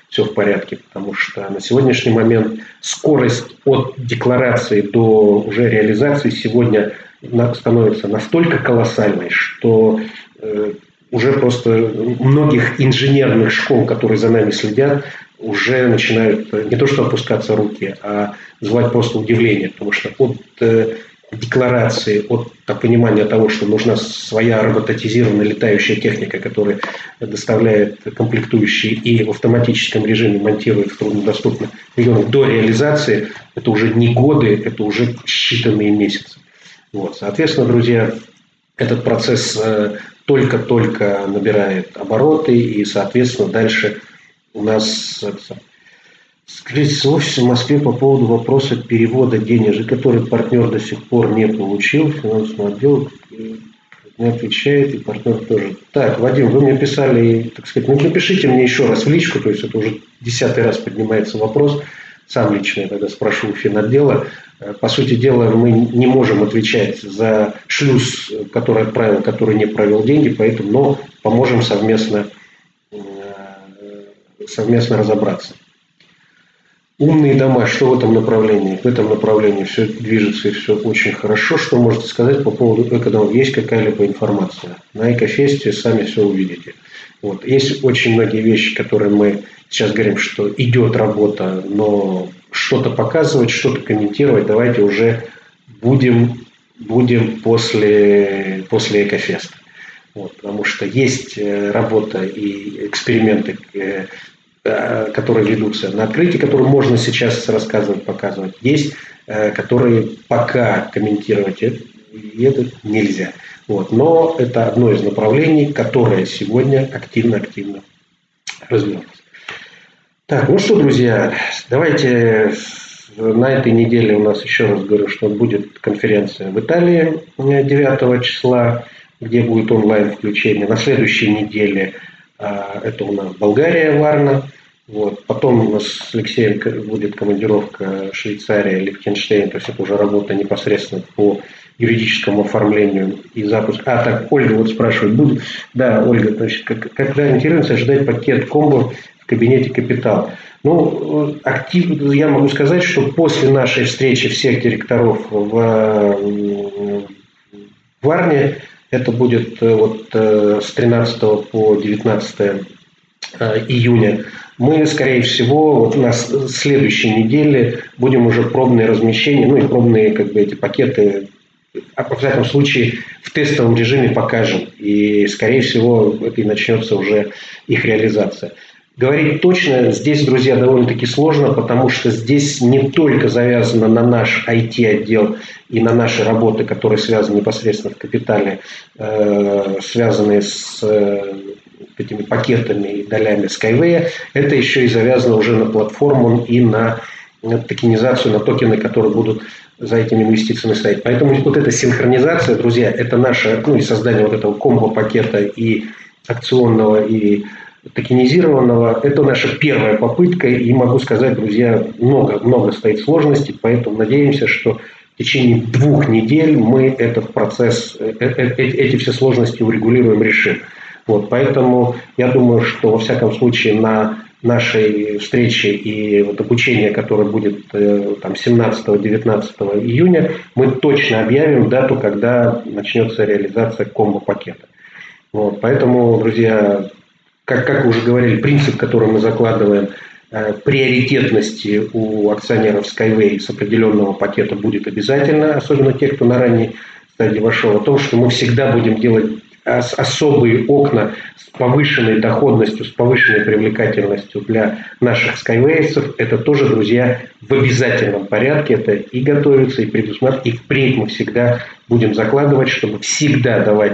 все в порядке, потому что на сегодняшний момент скорость от декларации до уже реализации сегодня становится настолько колоссальной, что уже просто многих инженерных школ, которые за нами следят, уже начинают не то что опускаться руки, а звать просто удивление, потому что от декларации, от понимания того, что нужна своя роботизированная летающая техника, которая доставляет комплектующие и в автоматическом режиме монтирует в труднодоступных регионах, до реализации, это уже не годы, это уже считанные месяцы. Вот. Соответственно, друзья, этот процесс только-только набирает обороты, и, соответственно, дальше у нас с офиса в Москве по поводу вопроса перевода денежек, который партнер до сих пор не получил, финансовый отдел не отвечает, и партнер тоже. Так, Вадим, вы мне писали, так сказать, напишите мне еще раз в личку, то есть это уже 10-й раз поднимается вопрос, сам лично я тогда спрошу у финотдела. По сути дела, мы не можем отвечать за шлюз, который отправил, который не провел деньги, поэтому, но поможем совместно разобраться. Умные дома, что в этом направлении? В этом направлении все движется и все очень хорошо. Что можете сказать по поводу экодомов? Есть какая-либо информация? На Экофесте сами все увидите. Вот. Есть очень многие вещи, которые мы сейчас говорим, что идет работа, но что-то показывать, что-то комментировать давайте уже будем после Экофеста. Вот. Потому что есть работа и эксперименты, которые ведутся на открытии, которые можно сейчас рассказывать, показывать. Есть, которые пока комментировать это нельзя. Вот. Но это одно из направлений, которое сегодня активно развивается. Так, ну что, друзья, давайте на этой неделе у нас, еще раз говорю, что будет конференция в Италии 9 числа, где будет онлайн-включение. На следующей неделе это у нас Болгария, Варна. Вот. Потом у нас с Алексеем будет командировка Швейцария, Лихтенштейн. То есть это уже работа непосредственно по юридическому оформлению и запуску. Так, Ольга вот спрашивает, будет? Да, Ольга, значит, когда ориентируемся ожидать пакет комбо в кабинете «Капитал»? Ну, активно я могу сказать, что после нашей встречи всех директоров в Варне, это будет вот с 13 по 19 июня, мы, скорее всего, вот на следующей неделе будем уже пробные размещения, ну и пробные эти пакеты, во всяком случае, в тестовом режиме покажем. И, скорее всего, это и начнется уже их реализация. Говорить точно здесь, друзья, довольно-таки сложно, потому что здесь не только завязано на наш IT-отдел и на наши работы, которые связаны непосредственно в «Капитале», связанные с этими пакетами и долями Skyway, это еще и завязано уже на платформу и на токенизацию, на токены, которые будут за этими инвестициями стоять. Поэтому вот эта синхронизация, друзья, это наше, и создание вот этого комбо-пакета и акционного, и токенизированного, это наша первая попытка, и могу сказать, друзья, много стоит сложностей, поэтому надеемся, что в течение 2 недель мы этот процесс, эти все сложности урегулируем, решим. Вот, поэтому я думаю, что во всяком случае на нашей встрече и вот обучение, которое будет там 17-19 июня, мы точно объявим дату, когда начнется реализация комбо-пакета. Вот, поэтому, друзья, как уже говорили, принцип, который мы закладываем, приоритетности у акционеров Skyway с определенного пакета будет обязательно, особенно те, кто на ранней стадии вошел, о том, что мы всегда будем делать особые окна с повышенной доходностью, с повышенной привлекательностью для наших скайвейцев. Это тоже, друзья, в обязательном порядке. Это и готовится, и предусматривается. И впредь мы всегда будем закладывать, чтобы всегда давать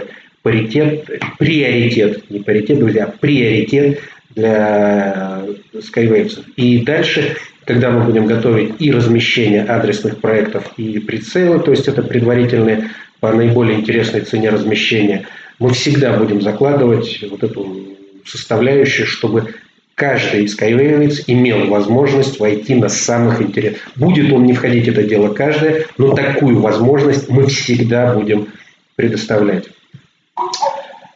приоритет, не паритет, друзья, приоритет для скайвейцев. И дальше, когда мы будем готовить и размещение адресных проектов, и прицелы, то есть это предварительные по наиболее интересной цене размещения, мы всегда будем закладывать вот эту составляющую, чтобы каждый skywayец имел возможность войти на самых интересных. Будет он не входить, это дело каждое, но такую возможность мы всегда будем предоставлять.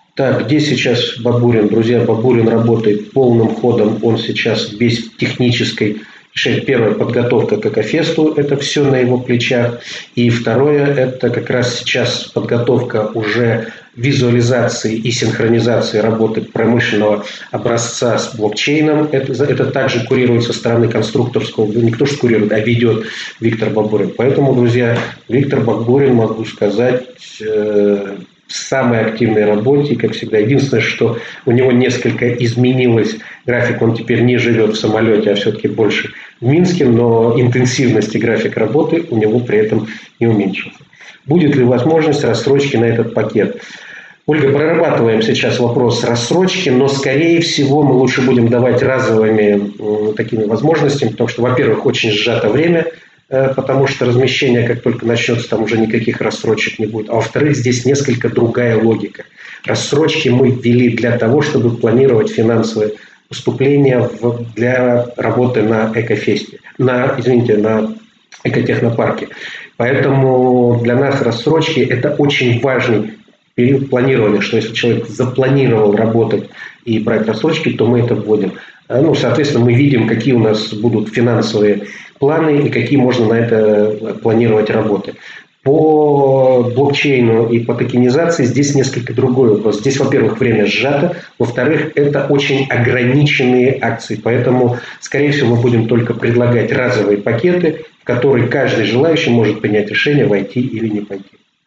Так, где сейчас Бабурин? Друзья, Бабурин работает полным ходом. Он сейчас без технической решения. Первое, подготовка к Экофесту. Это все на его плечах. И второе, это как раз сейчас подготовка уже визуализации и синхронизации работы промышленного образца с блокчейном. Это также курируется со стороны конструкторского. Не кто же курирует, а ведет Виктор Бабурин. Поэтому, друзья, Виктор Бабурин, могу сказать, в самой активной работе, как всегда. Единственное, что у него несколько изменилось график, он теперь не живет в самолете, а все-таки больше в Минске, но интенсивность и график работы у него при этом не уменьшился. Будет ли возможность рассрочки на этот пакет? Ольга, прорабатываем сейчас вопрос рассрочки, но, скорее всего, мы лучше будем давать разовыми такими возможностями, потому что, во-первых, очень сжато время, потому что размещение, как только начнется, там уже никаких рассрочек не будет. А во-вторых, здесь несколько другая логика. Рассрочки мы ввели для того, чтобы планировать финансовые поступления для работы на Экофесте, на Экотехнопарке. Поэтому для нас рассрочки – это очень важный период планирования, что если человек запланировал работать и брать рассрочки, то мы это вводим. Соответственно, мы видим, какие у нас будут финансовые планы и какие можно на это планировать работы. По блокчейну и по токенизации здесь несколько другой вопрос. Здесь, во-первых, время сжато, во-вторых, это очень ограниченные акции. Поэтому, скорее всего, мы будем только предлагать разовые пакеты, в которые каждый желающий может принять решение, войти или не пойти.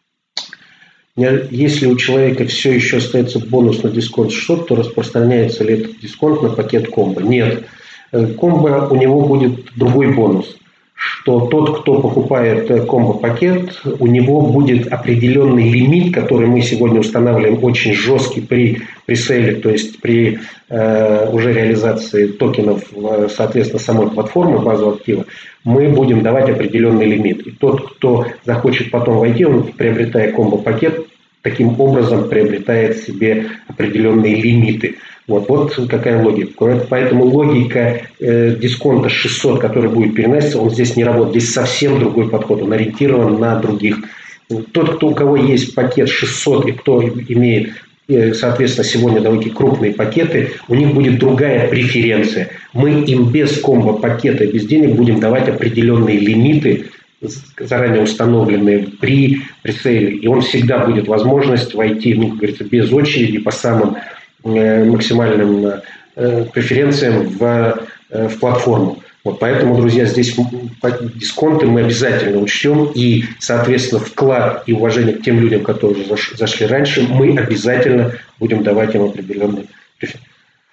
Если у человека все еще остается бонус на дисконт-счет, то распространяется ли этот дисконт на пакет комбо? Нет. Комбо, у него будет другой бонус, что тот, кто покупает комбо-пакет, у него будет определенный лимит, который мы сегодня устанавливаем очень жесткий при пресейле, то есть при уже реализации токенов, соответственно, самой платформы, базового актива, мы будем давать определенный лимит. И тот, кто захочет потом войти, он, приобретая комбо-пакет, таким образом приобретает себе определенные лимиты. Вот какая логика. Поэтому логика дисконта 600, который будет переноситься, он здесь не работает. Здесь совсем другой подход. Он ориентирован на других. Тот, у кого есть пакет 600 и кто имеет, соответственно, сегодня довольно крупные пакеты, у них будет другая преференция. Мы им без комбо-пакета, без денег будем давать определенные лимиты, заранее установленные при пресейле. И он всегда будет возможность войти, как говорится, без очереди по самым максимальным преференциям в платформу. Поэтому, друзья, здесь дисконты мы обязательно учтем. И, соответственно, вклад и уважение к тем людям, которые зашли раньше, мы обязательно будем давать им определенные преференции.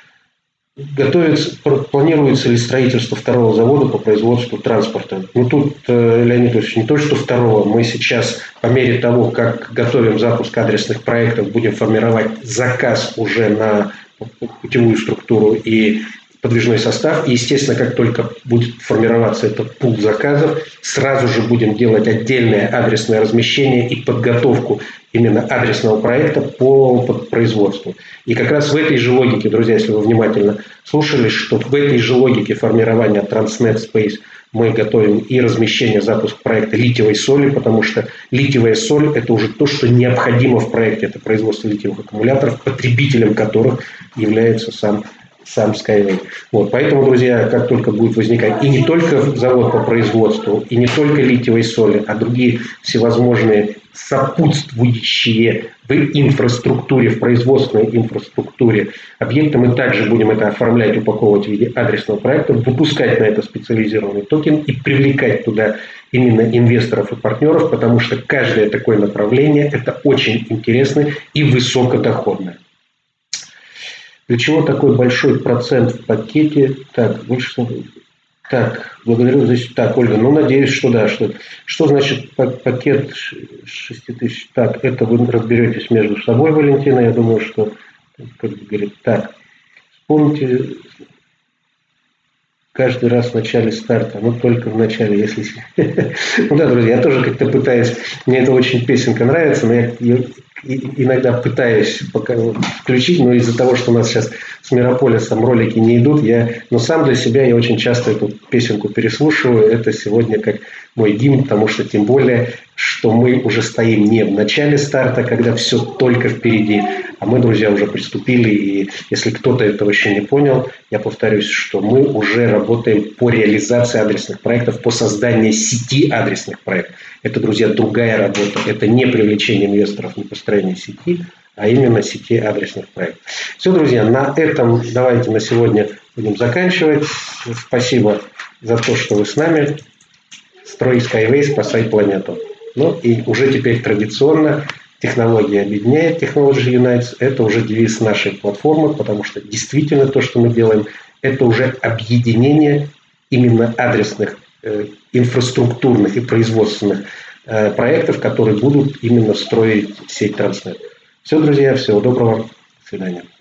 Планируется ли строительство второго завода по производству транспорта? Тут, Леонид Ильич, не то, что второго. Мы сейчас, по мере того, как готовим запуск адресных проектов, будем формировать заказ уже на путевую структуру и подвижной состав. И, естественно, как только будет формироваться этот пул заказов, сразу же будем делать отдельное адресное размещение и подготовку именно адресного проекта по производству. И как раз в этой же логике, друзья, если вы внимательно слушали, что в этой же логике формирования Transnet Space мы готовим и размещение, запуск проекта литиевой соли, потому что литиевая соль – это уже то, что необходимо в проекте. Это производство литиевых аккумуляторов, потребителем которых является сам Skyway. Поэтому, друзья, как только будет возникать и не только завод по производству, и не только литиевой соли, а другие всевозможные сопутствующие в инфраструктуре, в производственной инфраструктуре объекты, мы также будем это оформлять, упаковывать в виде адресного проекта, выпускать на это специализированный токен и привлекать туда именно инвесторов и партнеров, потому что каждое такое направление – это очень интересно и высокодоходное. Для чего такой большой процент в пакете? Благодарю за... Ольга, надеюсь, что да. Что значит пакет 6 тысяч? Это вы разберетесь между собой, Валентина. Я думаю, что... Вспомните... Каждый раз в начале старта, только в начале, если... Да, друзья, я тоже как-то пытаюсь... Мне эта очень песенка нравится, но я иногда пытаюсь включить, но из-за того, что у нас сейчас с Мирополисом ролики не идут, но сам для себя я очень часто эту песенку переслушиваю. Это сегодня как мой гимн, потому что тем более, что мы уже стоим не в начале старта, когда все только впереди, а мы, друзья, уже приступили, и если кто-то этого еще не понял, я повторюсь, что мы уже работаем по реализации адресных проектов, по созданию сети адресных проектов. Это, друзья, другая работа, это не привлечение инвесторов, не построение сети, а именно сети адресных проектов. Все, друзья, на этом давайте на сегодня будем заканчивать. Спасибо за то, что вы с нами. Строй Skyway, спасай планету. Ну и уже теперь традиционно технология объединяет, Technology Unites. Это уже девиз нашей платформы, потому что действительно то, что мы делаем, это уже объединение именно адресных, инфраструктурных и производственных проектов, которые будут именно строить сеть Транснет. Все, друзья, всего доброго. До свидания.